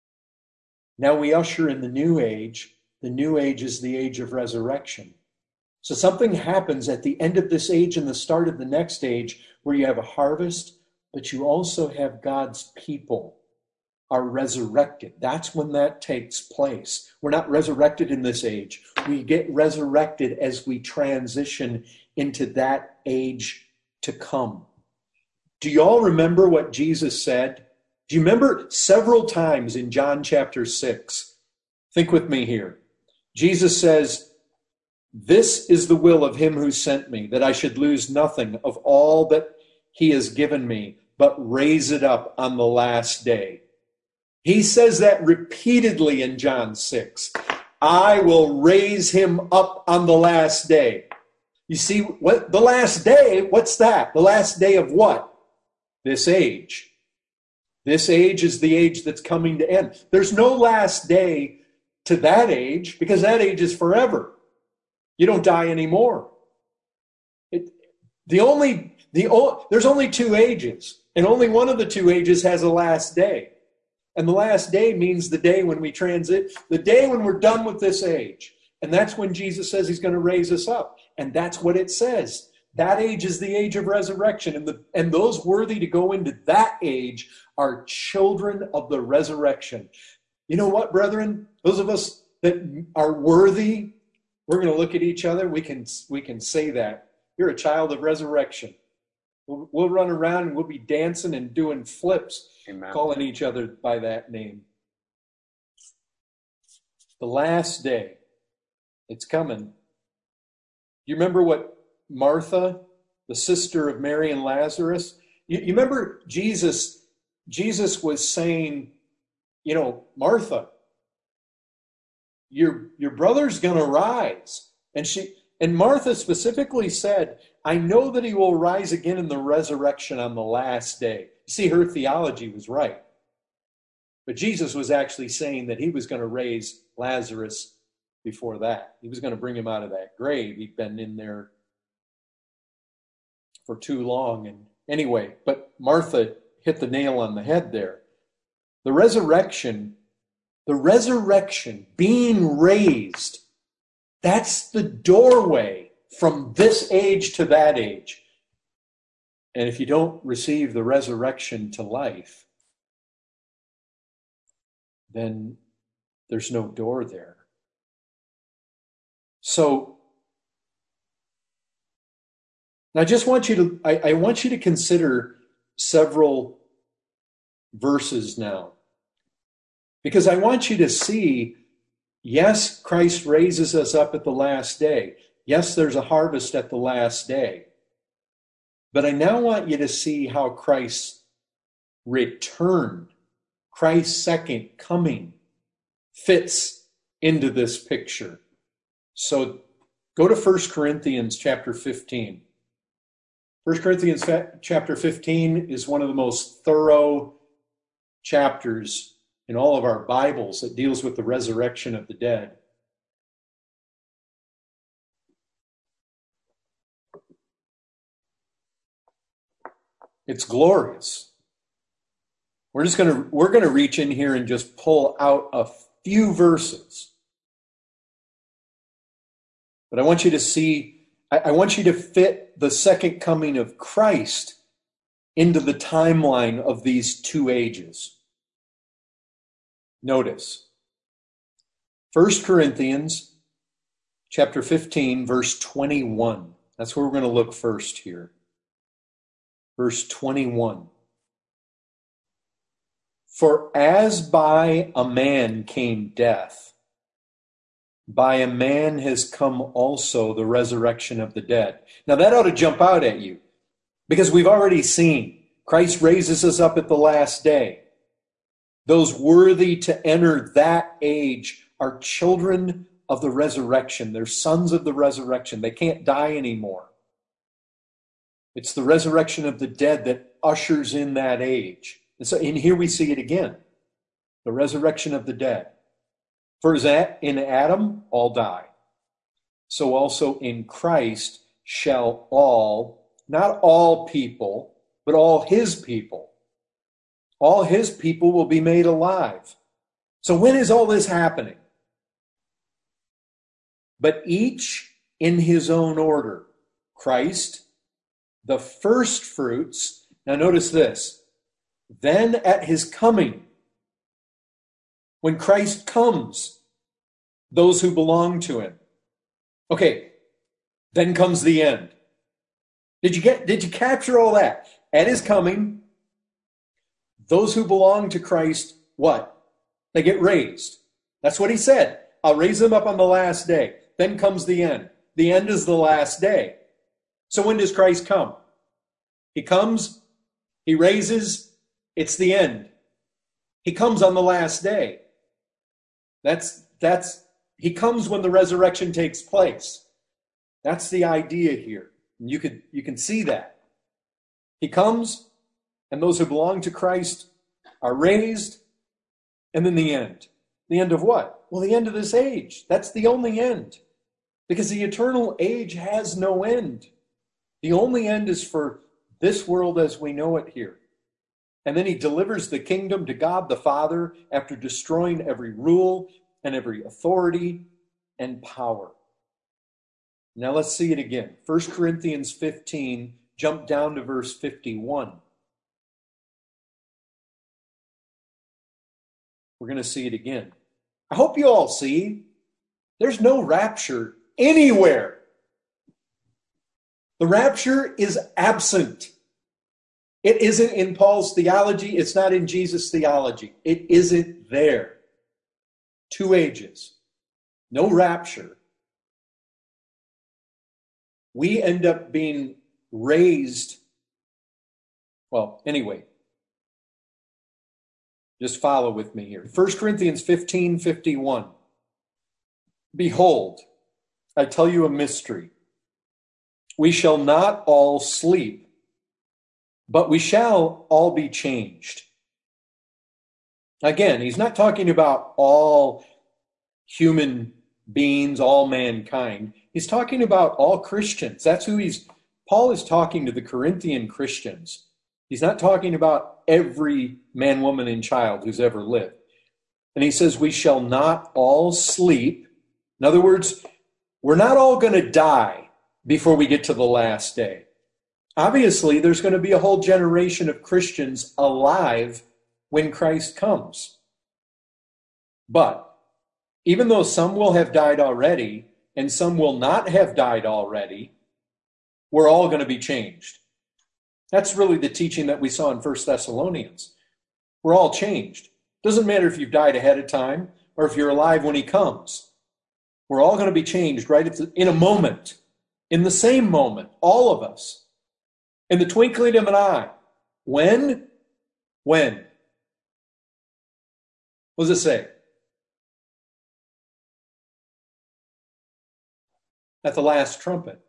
Speaker 1: Now we usher in the new age. The new age is the age of resurrection. So something happens at the end of this age and the start of the next age where you have a harvest, but you also have God's people are resurrected. That's when that takes place. We're not resurrected in this age. We get resurrected as we transition into that age to come. Do you all remember what Jesus said? Do you remember several times in John chapter 6? Think with me here. Jesus says, This is the will of him who sent me, that I should lose nothing of all that he has given me, but raise it up on the last day. He says that repeatedly in John 6. I will raise him up on the last day. You see, what the last day, what's that? The last day of what? This age. This age is the age that's coming to end. There's no last day to that age, because that age is forever. You don't die anymore. There's only two ages, and only one of the two ages has a last day. And the last day means the day when we transit, the day when we're done with this age. And that's when Jesus says he's going to raise us up. And that's what it says. That age is the age of resurrection. And those worthy to go into that age are children of the resurrection. You know what, brethren? Those of us that are worthy, we're going to look at each other. We can say that. You're a child of resurrection. We'll run around and we'll be dancing and doing flips. Amen. Calling each other by that name. The last day, it's coming. You remember what Martha, the sister of Mary and Lazarus, you remember Jesus was saying, you know, Martha, your brother's going to rise. And Martha specifically said, I know that he will rise again in the resurrection on the last day. You see, her theology was right. But Jesus was actually saying that he was going to raise Lazarus before that. He was going to bring him out of that grave. He'd been in there for too long. And anyway, but Martha hit the nail on the head there. The resurrection, being raised, that's the doorway from this age to that age. And if you don't receive the resurrection to life, then there's no door there. So I just want you to, I want you to consider several verses now. Because I want you to see, yes, Christ raises us up at the last day. Yes, there's a harvest at the last day. But I now want you to see how Christ's return, Christ's second coming, fits into this picture. So go to 1 Corinthians chapter 15. 1 Corinthians chapter 15 is one of the most thorough chapters in all of our Bibles that deals with the resurrection of the dead. It's glorious. We're going to reach in here and just pull out a few verses. But I want you to see, I want you to fit the second coming of Christ into the timeline of these two ages. Notice, 1 Corinthians chapter 15, verse 21. That's where we're going to look first here. Verse 21. For as by a man came death, by a man has come also the resurrection of the dead. Now that ought to jump out at you, because we've already seen Christ raises us up at the last day. Those worthy to enter that age are children of the resurrection. They're sons of the resurrection. They can't die anymore. It's the resurrection of the dead that ushers in that age. And so in here we see it again. The resurrection of the dead. For in Adam all die. So also in Christ shall all, not all people, but all his people. All his people will be made alive. So when is all this happening? But each in his own order. Christ, the first fruits. Now notice this. Then at his coming, when Christ comes, those who belong to him. Okay, then comes the end. Did you capture all that? At his coming, those who belong to Christ, what? They get raised. That's what he said. I'll raise them up on the last day. Then comes the end. The end is the last day. So when does Christ come? He comes, he raises, it's the end. He comes on the last day. He comes when the resurrection takes place. That's the idea here. And you can see that. He comes, and those who belong to Christ are raised, and then the end. The end of what? Well, the end of this age. That's the only end. Because the eternal age has no end. The only end is for this world as we know it here. And then he delivers the kingdom to God the Father after destroying every rule and every authority and power. Now let's see it again. 1 Corinthians 15, jump down to verse 51. We're going to see it again. I hope you all see there's no rapture anywhere. The rapture is absent. It isn't in Paul's theology. It's not in Jesus' theology. It isn't there. 2 ages. No rapture. We end up being raised. Well, anyway, just follow with me here. 1 Corinthians 15:51. Behold, I tell you a mystery. We shall not all sleep, but we shall all be changed. Again, he's not talking about all human beings, all mankind. He's talking about all Christians. That's who Paul is talking to the Corinthian Christians. He's not talking about every man, woman, and child who's ever lived. And he says, we shall not all sleep. In other words, we're not all going to die before we get to the last day. Obviously, there's going to be a whole generation of Christians alive when Christ comes. But even though some will have died already and some will not have died already, we're all going to be changed. That's really the teaching that we saw in 1 Thessalonians. We're all changed. Doesn't matter if you've died ahead of time or if you're alive when he comes. We're all going to be changed right in a moment, in the same moment, all of us, in the twinkling of an eye. When? When? What does it say? At the last trumpet.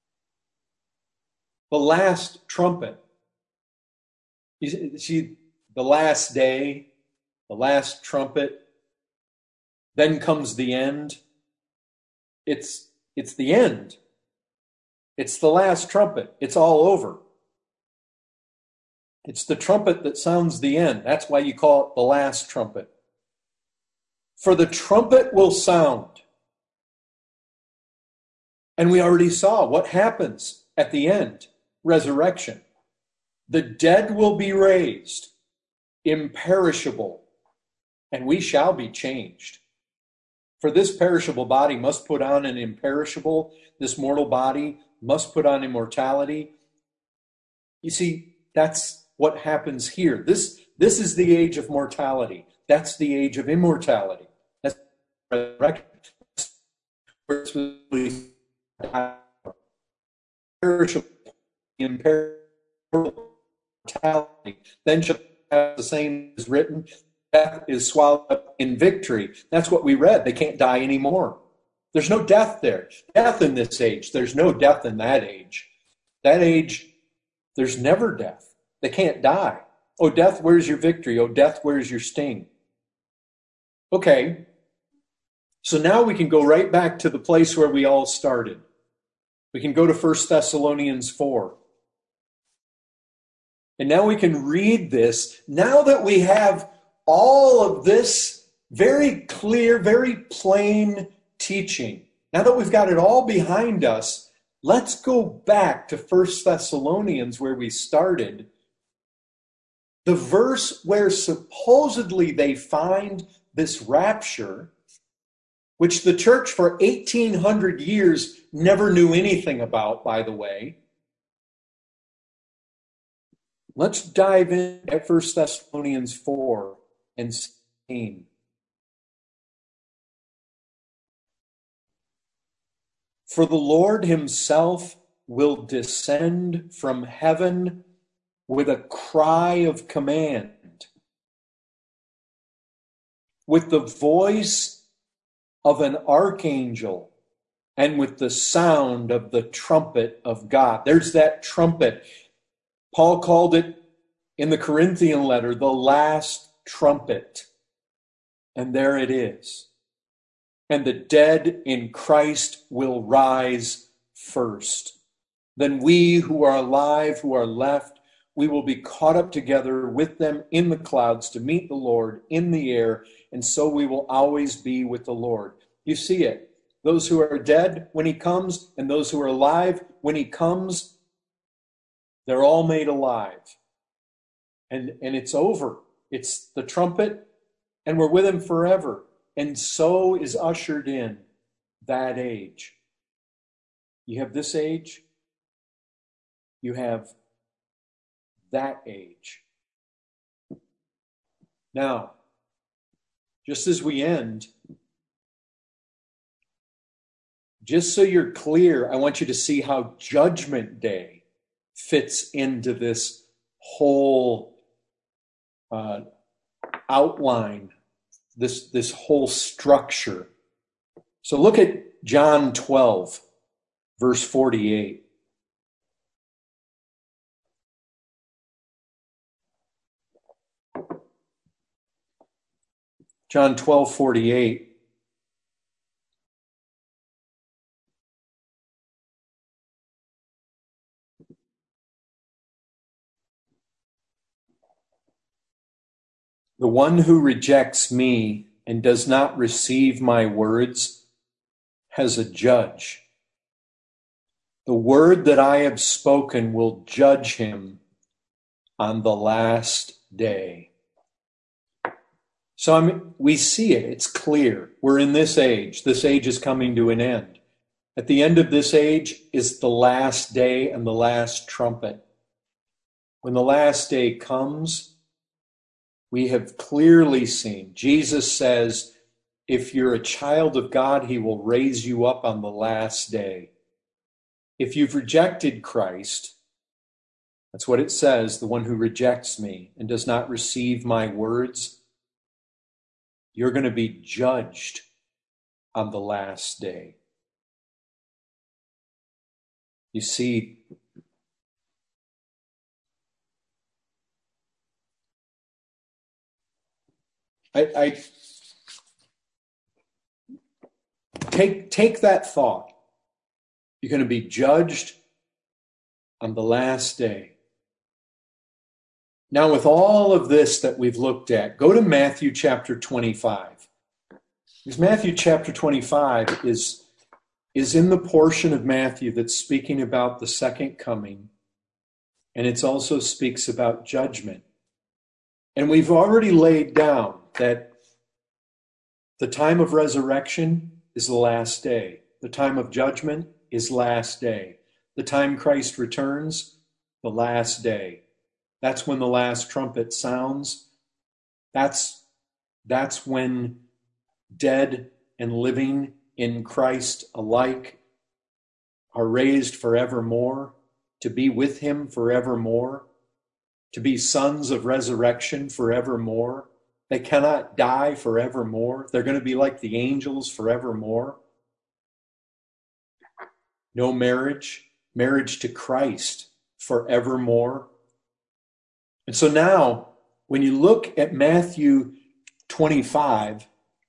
Speaker 1: The last trumpet. You see, the last day, the last trumpet, then comes the end. It's the end. It's the last trumpet. It's all over. It's the trumpet that sounds the end. That's why you call it the last trumpet. For the trumpet will sound. And we already saw what happens at the end. Resurrection. The dead will be raised, imperishable, and we shall be changed. For this perishable body must put on an imperishable, this mortal body must put on immortality. You see, that's what happens here. This is the age of mortality. That's the age of immortality. That's resurrection. Perishable, imperishable, mortality. Then shall have the same is written, death is swallowed up in victory. That's what we read. They can't die anymore. There's no death there. Death in this age. There's no death in that age. That age, there's never death. They can't die. Oh, death, where's your victory? Oh, death, where's your sting? Okay. So now we can go right back to the place where we all started. We can go to 1 Thessalonians 4. And now we can read this. Now that we have all of this very clear, very plain teaching, now that we've got it all behind us, let's go back to 1 Thessalonians where we started. The verse where supposedly they find this rapture, which the church for 1,800 years never knew anything about, by the way. Let's dive in at 1 Thessalonians 4 and 16. For the Lord himself will descend from heaven with a cry of command, with the voice of an archangel, and with the sound of the trumpet of God. There's that trumpet. Paul called it in the Corinthian letter the last trumpet. And there it is. And the dead in Christ will rise first. Then we who are alive, who are left, we will be caught up together with them in the clouds to meet the Lord in the air, and so we will always be with the Lord. You see it. Those who are dead when he comes, and those who are alive when he comes, they're all made alive. And it's over. It's the trumpet, and we're with him forever. And so is ushered in that age. You have this age, you have that age. Now, just as we end, just so you're clear, I want you to see how Judgment Day fits into this whole outline, this whole structure. So look at John 12, verse 48. John 12:48. The one who rejects me and does not receive my words has a judge. The word that I have spoken will judge him on the last day. So we see it. It's clear. We're in this age. This age is coming to an end. At the end of this age is the last day and the last trumpet. When the last day comes, we have clearly seen. Jesus says, if you're a child of God, he will raise you up on the last day. If you've rejected Christ, that's what it says, the one who rejects me and does not receive my words, you're going to be judged on the last day. You see, I take that thought. You're going to be judged on the last day. Now, with all of this that we've looked at, go to Matthew chapter 25. Because Matthew chapter 25 is in the portion of Matthew that's speaking about the second coming, and it also speaks about judgment. And we've already laid down that the time of resurrection is the last day. The time of judgment is last day. The time Christ returns, the last day. That's when the last trumpet sounds. That's when dead and living in Christ alike are raised forevermore, to be with him forevermore, to be sons of resurrection forevermore. They cannot die forevermore. They're going to be like the angels forevermore. No marriage to Christ forevermore. And so now, when you look at Matthew 25,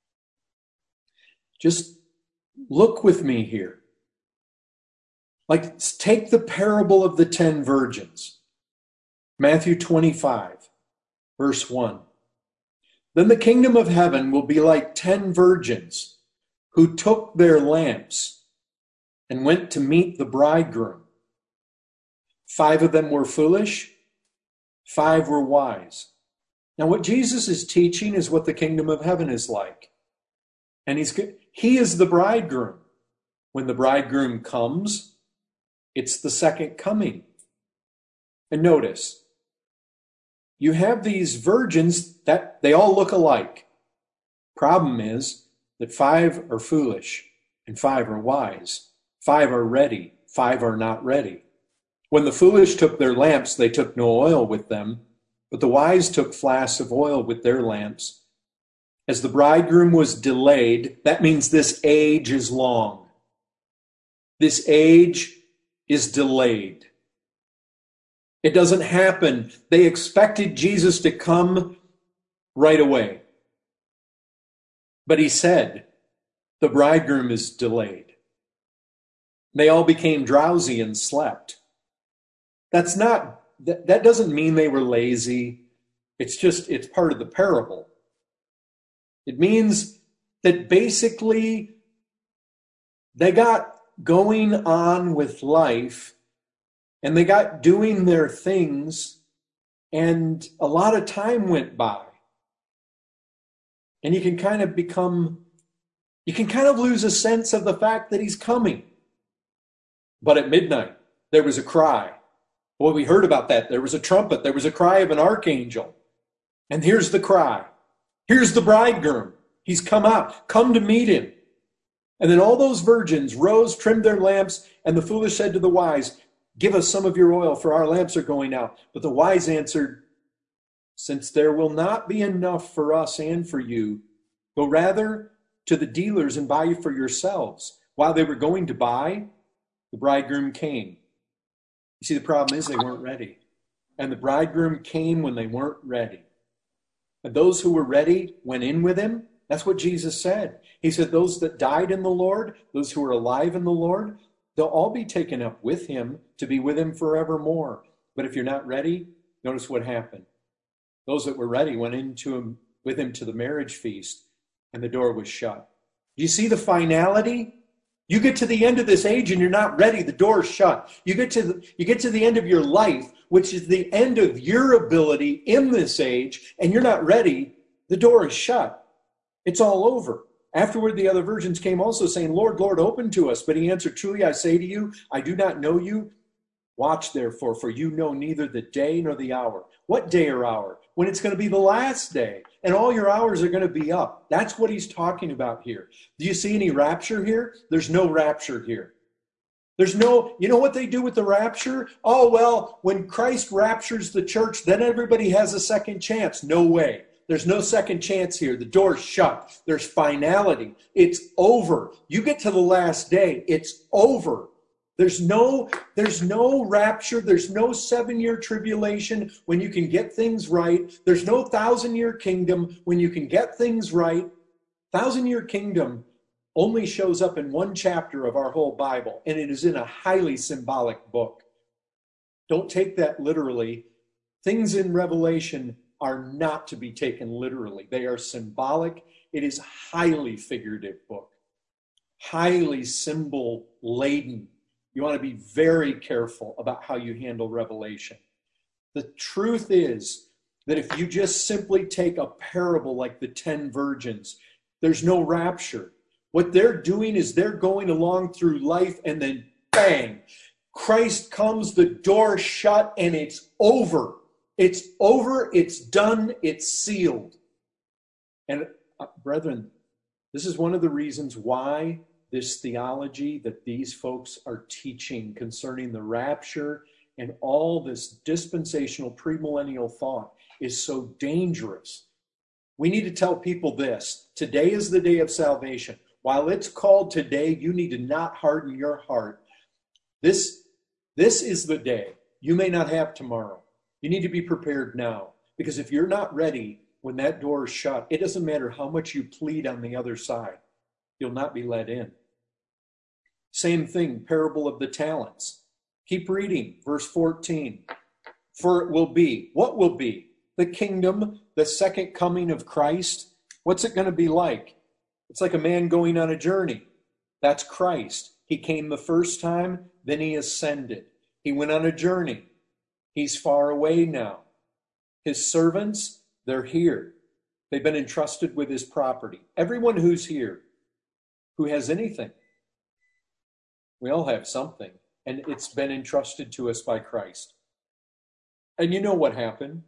Speaker 1: just look with me here. Like, take the parable of the 10 virgins. Matthew 25, verse 1. Then the kingdom of heaven will be like 10 virgins who took their lamps and went to meet the bridegroom. 5 of them were foolish, 5 were wise. Now, what Jesus is teaching is what the kingdom of heaven is like. And he is the bridegroom. When the bridegroom comes, it's the second coming. And notice, you have these virgins that they all look alike. Problem is that 5 are foolish and 5 are wise. 5 are ready, 5 are not ready. When the foolish took their lamps, they took no oil with them, but the wise took flasks of oil with their lamps. As the bridegroom was delayed, that means this age is long. This age is delayed. It doesn't happen. They expected Jesus to come right away. But he said, the bridegroom is delayed. They all became drowsy and slept. That doesn't mean they were lazy. It's part of the parable. It means that basically they got going on with life and they got doing their things, and a lot of time went by. And you can kind of lose a sense of the fact that he's coming. But at midnight, there was a cry. Well, we heard about that. There was a trumpet. There was a cry of an archangel. And here's the cry. Here's the bridegroom. He's come out. Come to meet him. And then all those virgins rose, trimmed their lamps, and the foolish said to the wise, give us some of your oil, for our lamps are going out. But the wise answered, since there will not be enough for us and for you, go rather to the dealers and buy for yourselves. While they were going to buy, the bridegroom came. You see, the problem is they weren't ready. And the bridegroom came when they weren't ready. And those who were ready went in with him. That's what Jesus said. He said, those that died in the Lord, those who are alive in the Lord, they'll all be taken up with him to be with him forevermore. But if you're not ready, notice what happened. Those that were ready went with him to the marriage feast, and the door was shut. Do you see the finality? You get to the end of this age and you're not ready, the door's shut. You get to the end of your life, which is the end of your ability in this age, and you're not ready, the door is shut. It's all over. Afterward, the other virgins came also, saying, Lord, Lord, open to us. But he answered, truly I say to you, I do not know you. Watch therefore, for you know neither the day nor the hour. What day or hour? When it's going to be the last day, and all your hours are going to be up. That's what he's talking about here. Do you see any rapture here? There's no rapture here. You know what they do with the rapture? Oh, well, when Christ raptures the church, then everybody has a second chance. No way. There's no second chance here. The door's shut. There's finality. It's over. You get to the last day, it's over. There's no rapture. There's no 7-year tribulation when you can get things right. There's no 1,000-year kingdom when you can get things right. 1,000-year kingdom only shows up in one chapter of our whole Bible, and it is in a highly symbolic book. Don't take that literally. Things in Revelation are not to be taken literally. They are symbolic. It is a highly figurative book, highly symbol-laden. You want to be very careful about how you handle Revelation. The truth is that if you just simply take a parable like the 10 virgins, there's no rapture. What they're doing is they're going along through life, and then bang, Christ comes, the door shut, and it's over. It's over, it's done, it's sealed. And brethren, this is one of the reasons why this theology that these folks are teaching concerning the rapture and all this dispensational premillennial thought is so dangerous. We need to tell people this. Today is the day of salvation. While it's called today, you need to not harden your heart. This is the day. You may not have tomorrow. You need to be prepared now. Because if you're not ready when that door is shut, it doesn't matter how much you plead on the other side. You'll not be let in. Same thing, parable of the talents. Keep reading, verse 14. For it will be, what will be? The kingdom, the second coming of Christ. What's it going to be like? It's like a man going on a journey. That's Christ. He came the first time, then he ascended. He went on a journey. He's far away now. His servants, they're here. They've been entrusted with his property. Everyone who's here, who has anything, we all have something, and it's been entrusted to us by Christ. And you know what happened?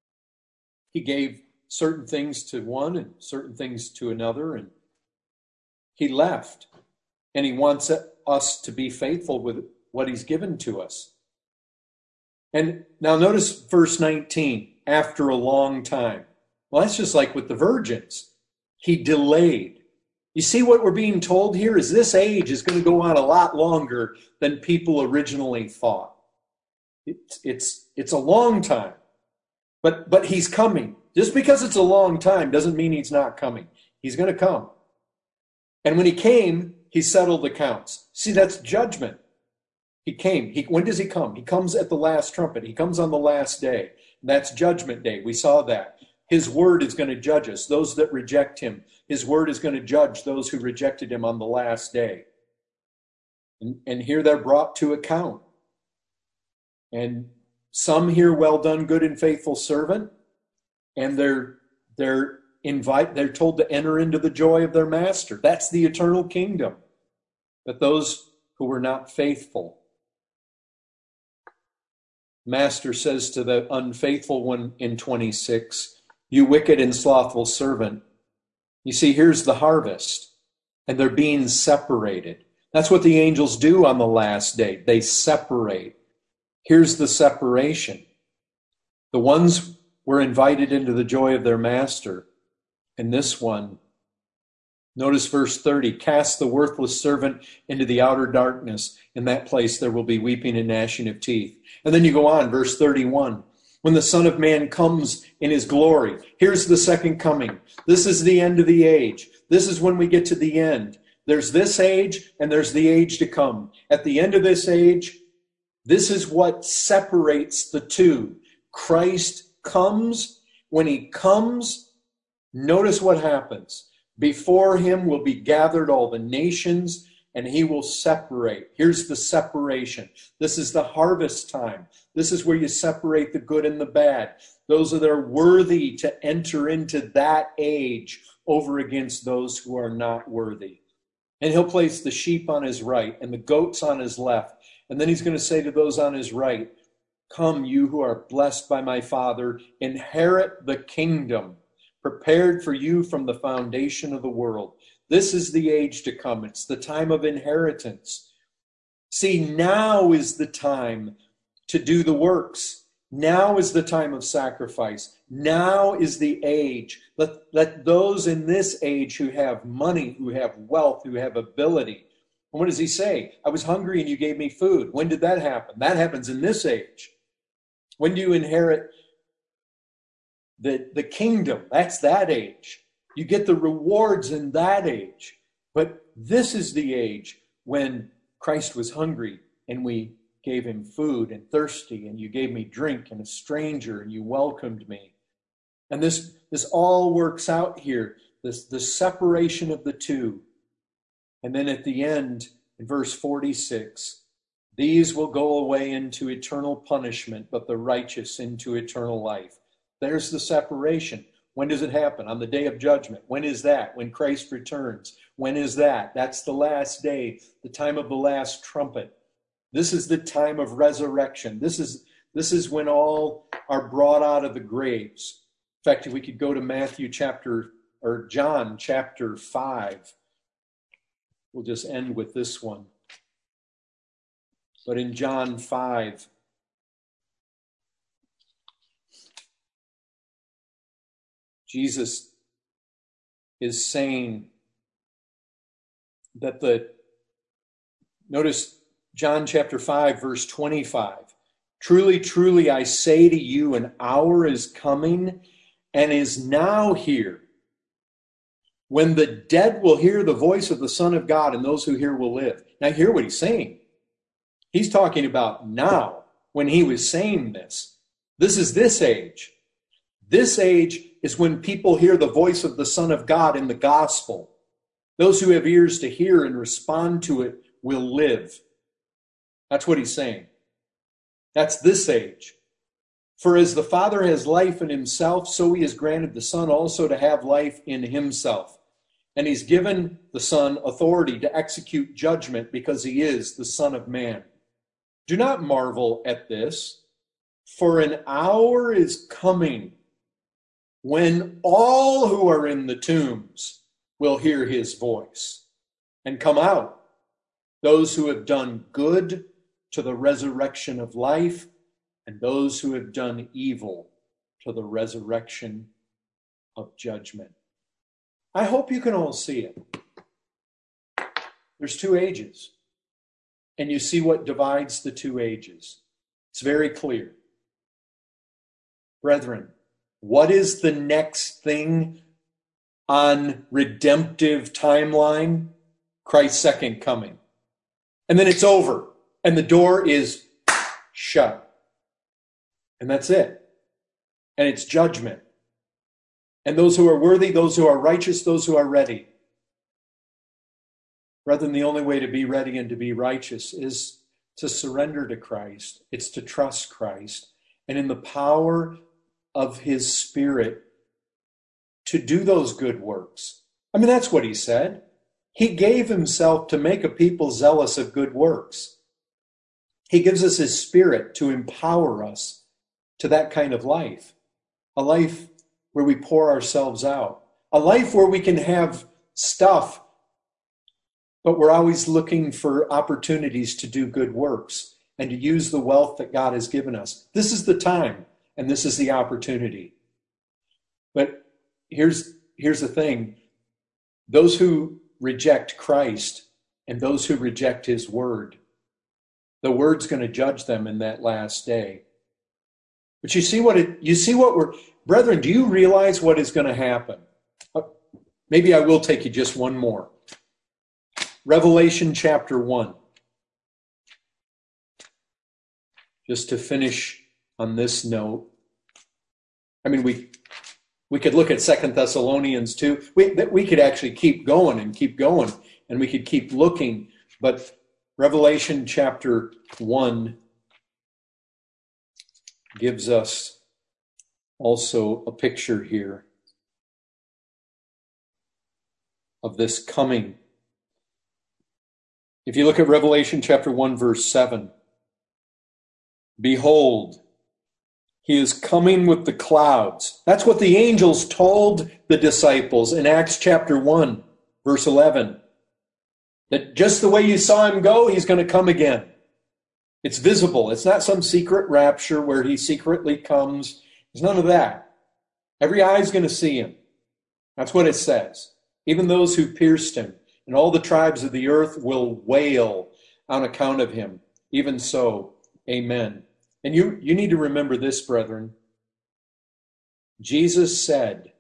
Speaker 1: He gave certain things to one and certain things to another, and he left. And he wants us to be faithful with what he's given to us. And now notice verse 19, after a long time. Well, that's just like with the virgins. He delayed. You see what we're being told here is this age is going to go on a lot longer than people originally thought. It's a long time. But he's coming. Just because it's a long time doesn't mean he's not coming. He's going to come. And when he came, he settled accounts. See, that's judgment. He came. When does he come? He comes at the last trumpet. He comes on the last day. That's judgment day. We saw that. His word is going to judge us, those that reject him. His word is going to judge those who rejected him on the last day. And here they're brought to account. And some hear, well done, good and faithful servant. And they're told to enter into the joy of their master. That's the eternal kingdom. But those who were not faithful, Master says to the unfaithful one in 26, you wicked and slothful servant. You see, here's the harvest, and they're being separated. That's what the angels do on the last day. They separate. Here's the separation. The ones were invited into the joy of their master, and this one, notice verse 30, cast the worthless servant into the outer darkness. In that place there will be weeping and gnashing of teeth. And then you go on, verse 31. When the Son of Man comes in his glory, here's the second coming. This is the end of the age. This is when we get to the end. There's this age and there's the age to come. At the end of this age, this is what separates the two. Christ comes. When he comes, notice what happens. Before him will be gathered all the nations, and he will separate. Here's the separation. This is the harvest time. This is where you separate the good and the bad. Those that are worthy to enter into that age over against those who are not worthy. And he'll place the sheep on his right and the goats on his left. And then he's going to say to those on his right, come, you who are blessed by my Father, inherit the kingdom prepared for you from the foundation of the world. This is the age to come. It's the time of inheritance. See, now is the time to do the works. Now is the time of sacrifice. Now is the age. Let those in this age who have money, who have wealth, who have ability. And what does he say? I was hungry and you gave me food. When did that happen? That happens in this age. When do you inherit the kingdom? That's that age. You get the rewards in that age. But this is the age when Christ was hungry and we gave him food, and thirsty and you gave me drink, and a stranger and you welcomed me. And this all works out here, the separation of the two. And then at the end, in verse 46, these will go away into eternal punishment, but the righteous into eternal life. There's the separation. When does it happen? On the day of judgment. When is that? When Christ returns. When is that? That's the last day, the time of the last trumpet. This is the time of resurrection. This is when all are brought out of the graves. In fact, if we could go to John chapter 5. We'll just end with this one. But in John 5, Jesus is saying that notice John chapter 5, verse 25. Truly, truly, I say to you, an hour is coming and is now here, when the dead will hear the voice of the Son of God, and those who hear will live. Now, hear what he's saying. He's talking about now, when he was saying this. This is this age. This age is when people hear the voice of the Son of God in the gospel. Those who have ears to hear and respond to it will live. That's what he's saying. That's this age. For as the Father has life in himself, so he has granted the Son also to have life in himself. And he's given the Son authority to execute judgment because he is the Son of Man. Do not marvel at this, for an hour is coming when all who are in the tombs will hear his voice and come out. those who have done good to the resurrection of life, and those who have done evil to the resurrection of judgment. I hope you can all see it. There's two ages, and you see what divides the two ages. It's very clear. Brethren, what is the next thing on redemptive timeline? Christ's second coming. And then it's over, and the door is shut. And that's it. And it's judgment. And those who are worthy, those who are righteous, those who are ready. Brethren, the only way to be ready and to be righteous is to surrender to Christ. It's to trust Christ. And in the power of his Spirit, to do those good works. I mean, that's what he said. He gave himself to make a people zealous of good works. He gives us his Spirit to empower us to that kind of life. A life where we pour ourselves out. A life where we can have stuff, but we're always looking for opportunities to do good works and to use the wealth that God has given us. This is the time, and this is the opportunity. But here's the thing. Those who reject Christ and those who reject his word, the word's going to judge them in that last day. But you see what we're, brethren, do you realize what is going to happen? Maybe I will take you just one more. Revelation chapter 1. Just to finish on this note. I mean, we could look at 2 Thessalonians 2. We could actually keep going, and we could keep looking. But Revelation chapter 1 gives us also a picture here of this coming. If you look at Revelation chapter 1, verse 7, behold, he is coming with the clouds. That's what the angels told the disciples in Acts chapter 1, verse 11. That just the way you saw him go, he's going to come again. It's visible. It's not some secret rapture where he secretly comes. There's none of that. Every eye is going to see him. That's what it says. Even those who pierced him, and all the tribes of the earth will wail on account of him. Even so, amen. And you need to remember this, brethren. Jesus said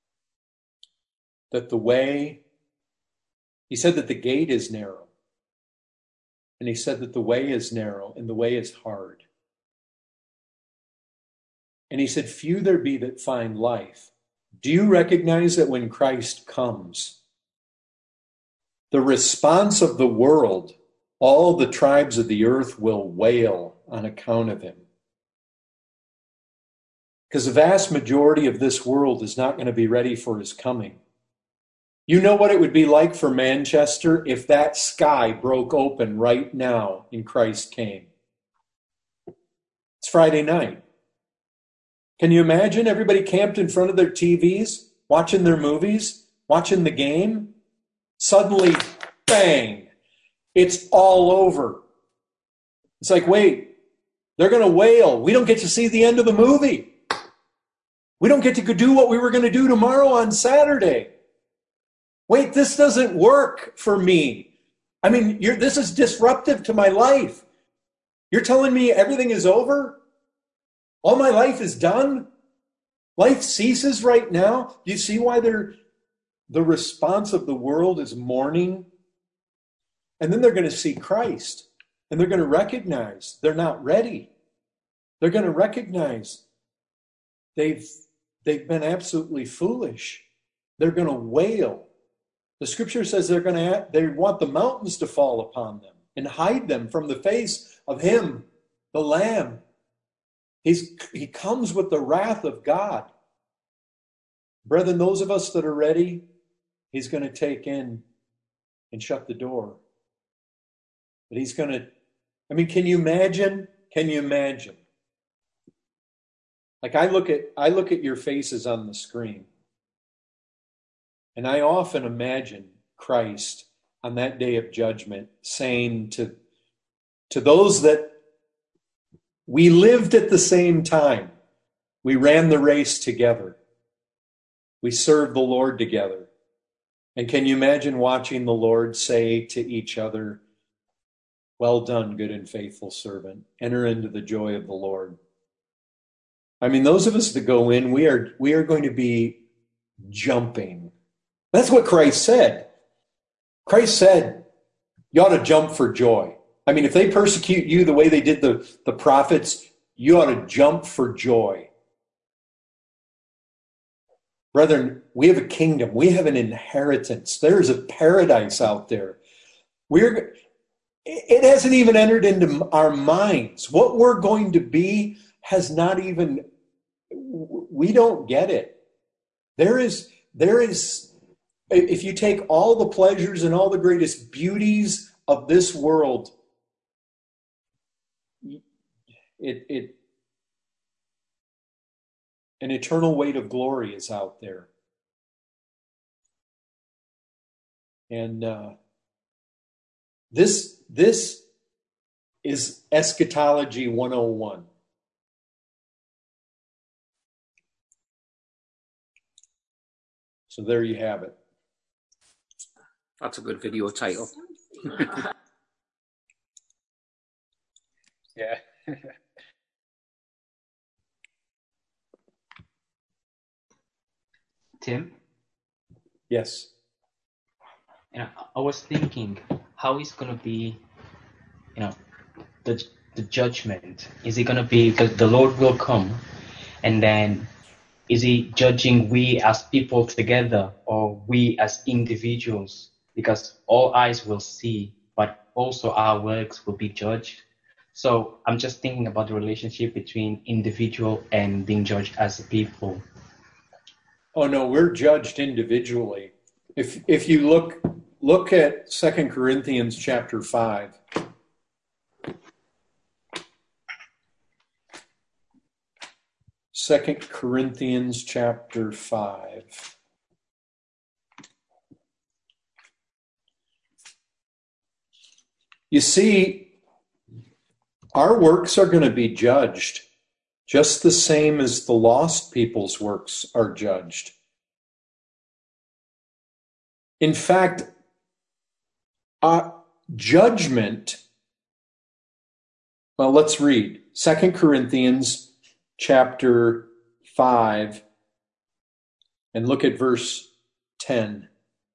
Speaker 1: that he said that the gate is narrow. And he said that the way is narrow and the way is hard. And he said, few there be that find life. Do you recognize that when Christ comes, the response of the world, all the tribes of the earth will wail on account of him? Because the vast majority of this world is not going to be ready for his coming. You know what it would be like for Manchester if that sky broke open right now and Christ came? It's Friday night. Can you imagine everybody camped in front of their TVs, watching their movies, watching the game? Suddenly, bang, it's all over. It's like, wait, they're going to wail. We don't get to see the end of the movie. We don't get to do what we were going to do tomorrow on Saturday. Wait, this doesn't work for me. I mean, this is disruptive to my life. You're telling me everything is over? All my life is done? Life ceases right now? Do you see why the response of the world is mourning? And then they're going to see Christ. And they're going to recognize they're not ready. They're going to recognize they've been absolutely foolish. They're going to wail. The scripture says they want the mountains to fall upon them and hide them from the face of him, the Lamb. He comes with the wrath of God. Brethren, those of us that are ready, he's going to take in and shut the door. But he's going to, I mean, can you imagine? Can you imagine? Like I look at your faces on the screen. And I often imagine Christ on that day of judgment, saying to those that we lived at the same time, we ran the race together, we served the Lord together. And can you imagine watching the Lord say to each other, "Well done, good and faithful servant. Enter into the joy of the Lord." I mean, those of us that go in, we are going to be jumping. That's what Christ said. Christ said, you ought to jump for joy. I mean, if they persecute you the way they did the prophets, you ought to jump for joy. Brethren, we have a kingdom. We have an inheritance. There is a paradise out there. It hasn't even entered into our minds. What we're going to be has not even, we don't get it. There is, if you take all the pleasures and all the greatest beauties of this world, an eternal weight of glory is out there. And this is eschatology 101. So there you have it.
Speaker 2: That's a good video title.
Speaker 3: Yeah.
Speaker 6: Tim,
Speaker 1: Yes.
Speaker 6: I was thinking, how is going to be, the judgment? Is it going to be the Lord will come, and then is he judging we as people together or we as individuals? Because all eyes will see, but also our works will be judged. So I'm just thinking about the relationship between individual and being judged as a people.
Speaker 1: Oh no, we're judged individually. If you look at 2 Corinthians chapter 5. Second Corinthians chapter 5. You see, our works are going to be judged just the same as the lost people's works are judged. In fact, judgment, well, let's read 2 Corinthians chapter 5 and look at verse 10.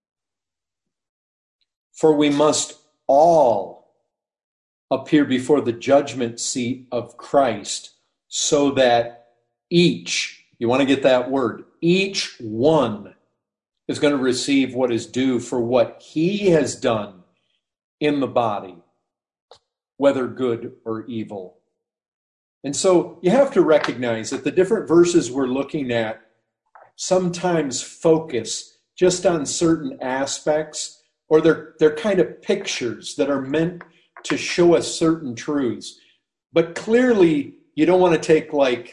Speaker 1: For we must all appear before the judgment seat of Christ, so that each, you want to get that word, each one is going to receive what is due for what he has done in the body, whether good or evil. And so you have to recognize that the different verses we're looking at sometimes focus just on certain aspects, or they're kind of pictures that are meant to show us certain truths. But clearly, you don't want to take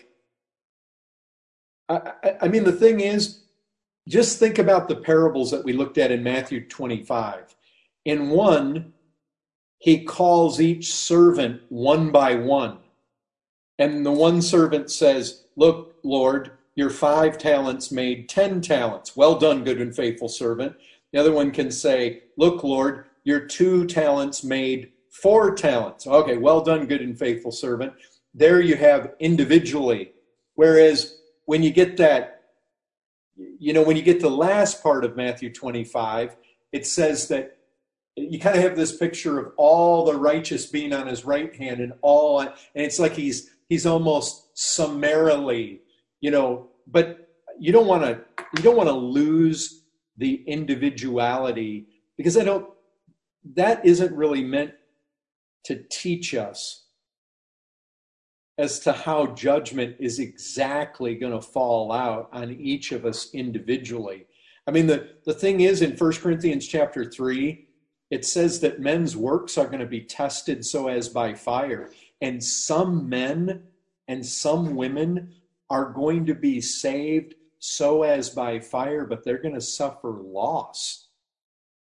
Speaker 1: I mean, the thing is, just think about the parables that we looked at in Matthew 25. In one, he calls each servant one by one. And the one servant says, look, Lord, your 5 talents made 10 talents. Well done, good and faithful servant. The other one can say, look, Lord, your 2 talents made 4 talents. Okay, well done, good and faithful servant. There you have individually. Whereas when you get that, when you get the last part of Matthew 25, it says that you kind of have this picture of all the righteous being on his right hand and it's like he's almost summarily, but you don't want to lose the individuality, because that isn't really meant to teach us as to how judgment is exactly going to fall out on each of us individually. I mean, the thing is, in 1 Corinthians chapter 3, it says that men's works are going to be tested so as by fire. And some men and some women are going to be saved so as by fire, but they're going to suffer loss.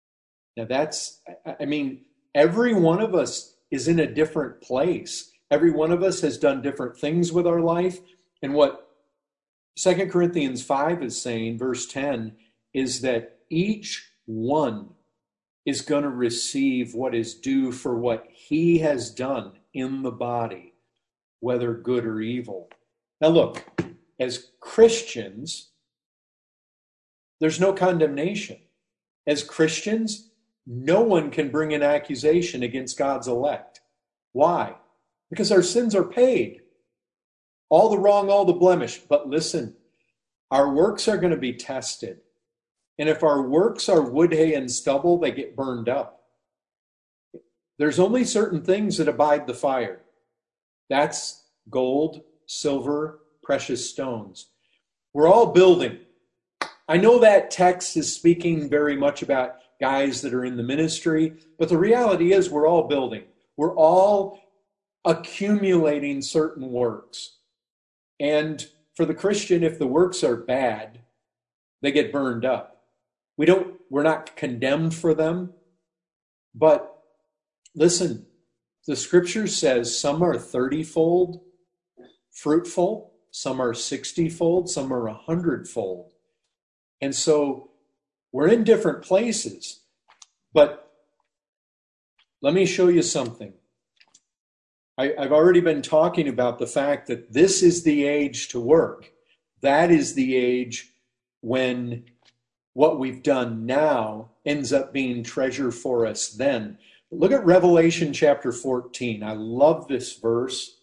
Speaker 1: Now every one of us is in a different place. Every one of us has done different things with our life. And what 2 Corinthians 5 is saying, verse 10, is that each one is going to receive what is due for what he has done in the body, whether good or evil. Now look, as Christians, there's no condemnation. As Christians, no one can bring an accusation against God's elect. Why? Because our sins are paid. All the wrong, all the blemish. But listen, our works are going to be tested. And if our works are wood, hay, and stubble, they get burned up. There's only certain things that abide the fire. That's gold, silver, precious stones. We're all building. I know that text is speaking very much about guys that are in the ministry, but the reality is we're all building. We're all accumulating certain works. And for the Christian, if the works are bad, they get burned up. We're not condemned for them. But listen, the scripture says some are 30-fold fruitful, some are 60-fold, some are 100-fold. And so we're in different places. But let me show you something. I've already been talking about the fact that this is the age to work. That is the age when what we've done now ends up being treasure for us then. Look at Revelation chapter 14. I love this verse.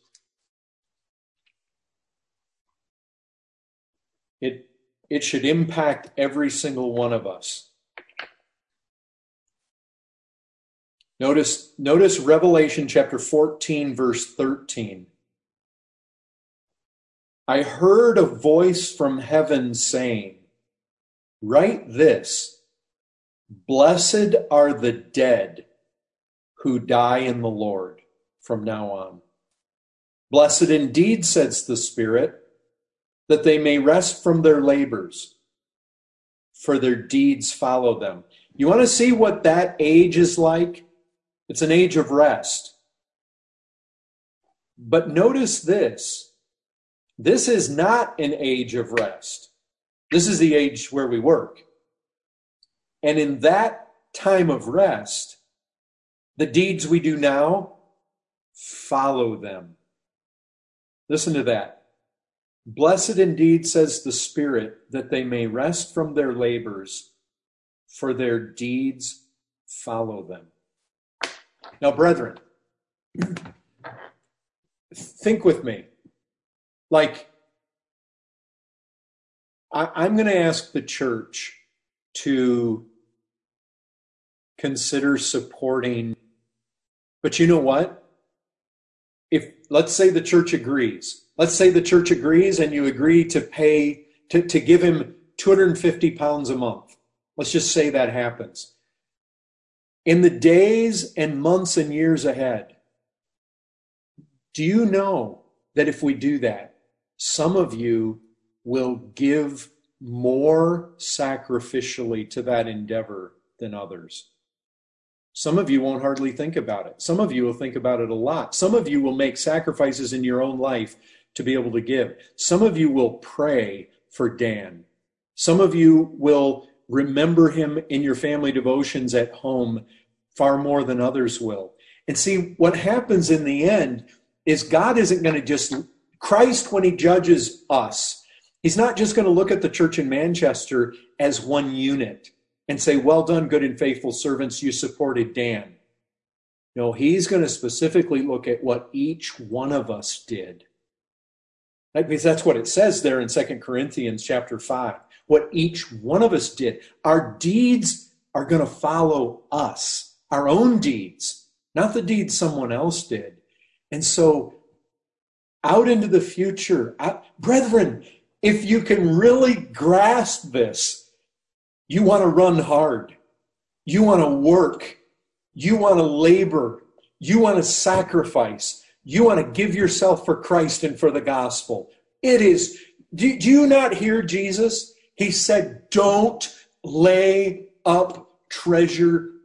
Speaker 1: It should impact every single one of us. Notice Revelation chapter 14, verse 13. I heard a voice from heaven saying, write this, blessed are the dead who die in the Lord from now on. Blessed indeed, says the Spirit, that they may rest from their labors, for their deeds follow them. You want to see what that age is like? It's an age of rest. But notice this. This is not an age of rest. This is the age where we work. And in that time of rest, the deeds we do now follow them. Listen to that. Blessed indeed, says the Spirit, that they may rest from their labors, for their deeds follow them. Now, brethren, think with me. Like, I'm going to ask the church to consider supporting, but you know what? If, let's say the church agrees. Let's say the church agrees and you agree to pay, to give him 250 pounds a month. Let's just say that happens. In the days and months and years ahead, do you know that if we do that, some of you will give more sacrificially to that endeavor than others? Some of you won't hardly think about it. Some of you will think about it a lot. Some of you will make sacrifices in your own life to be able to give. Some of you will pray for Dan. Some of you will remember him in your family devotions at home far more than others will. And see, what happens in the end is God isn't going to just, Christ, when he judges us, he's not just going to look at the church in Manchester as one unit and say, well done, good and faithful servants, you supported Dan. No, he's going to specifically look at what each one of us did. Because that's what it says there in 2 Corinthians chapter 5. What each one of us did. Our deeds are going to follow us. Our own deeds, not the deeds someone else did. And so, out into the future, brethren, if you can really grasp this, you want to run hard. You want to work. You want to labor. You want to sacrifice. You want to give yourself for Christ and for the gospel. It is, do you not hear Jesus? He said, don't lay up treasure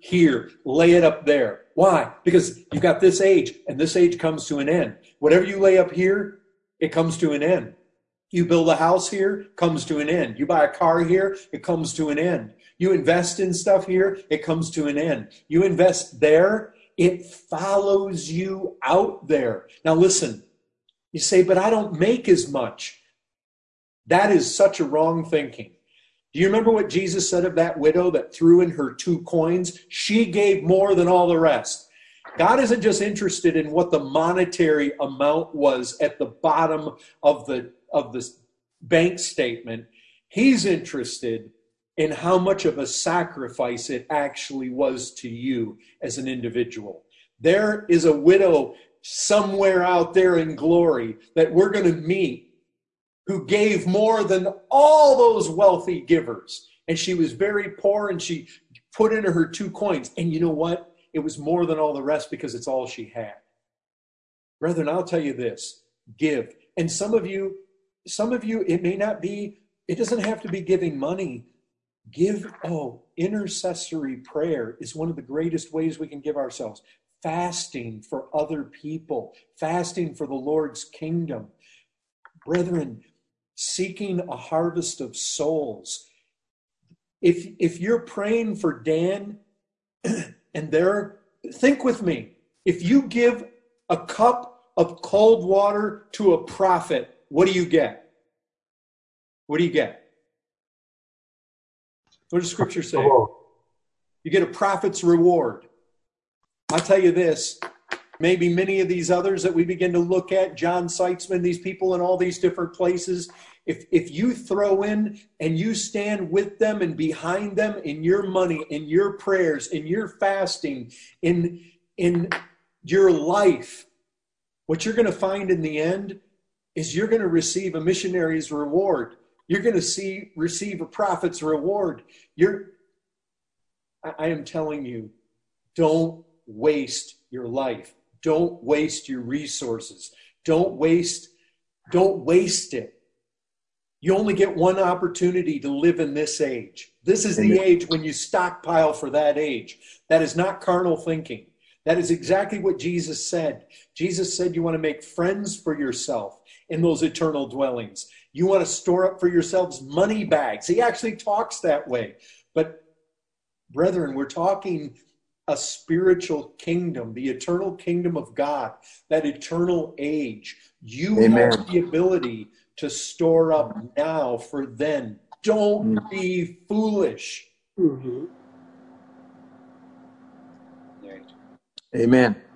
Speaker 1: here, lay it up there. Why? Because you've got this age, and this age comes to an end. Whatever you lay up here, it comes to an end. You build a house here, comes to an end. You buy a car here, it comes to an end. You invest in stuff here, it comes to an end. You invest there, it follows you out there. Now listen, you say, but I don't make as much. That is such a wrong thinking. Do you remember what Jesus said of that widow that threw in her 2 coins? She gave more than all the rest. God isn't just interested in what the monetary amount was at the bottom of the bank statement. He's interested in how much of a sacrifice it actually was to you as an individual. There is a widow somewhere out there in glory that we're going to meet who gave more than all those wealthy givers. And she was very poor, and she put in her 2 coins. And you know what? It was more than all the rest because it's all she had. Brethren, I'll tell you this, give. And some of you, it doesn't have to be giving money. Intercessory prayer is one of the greatest ways we can give ourselves. Fasting for other people, fasting for the Lord's kingdom. Brethren, seeking a harvest of souls. If you're praying for Dan, think with me, if you give a cup of cold water to a prophet, what do you get? What do you get? What does Scripture say? You get a prophet's reward. I'll tell you this, maybe many of these others that we begin to look at, John Seitzman, these people in all these different places, if you throw in and you stand with them and behind them in your money, in your prayers, in your fasting, in your life, what you're going to find in the end is you're going to receive a missionary's reward. You're going to receive a prophet's reward. I am telling you, don't waste your life. Don't waste your resources. Don't waste it. You only get one opportunity to live in this age. This is the age when you stockpile for that age. That is not carnal thinking. That is exactly what Jesus said. Jesus said you want to make friends for yourself in those eternal dwellings. You want to store up for yourselves money bags. He actually talks that way. But brethren, we're talking a spiritual kingdom, the eternal kingdom of God, that eternal age. You have the ability to store up now for then. Don't be foolish.
Speaker 7: Amen.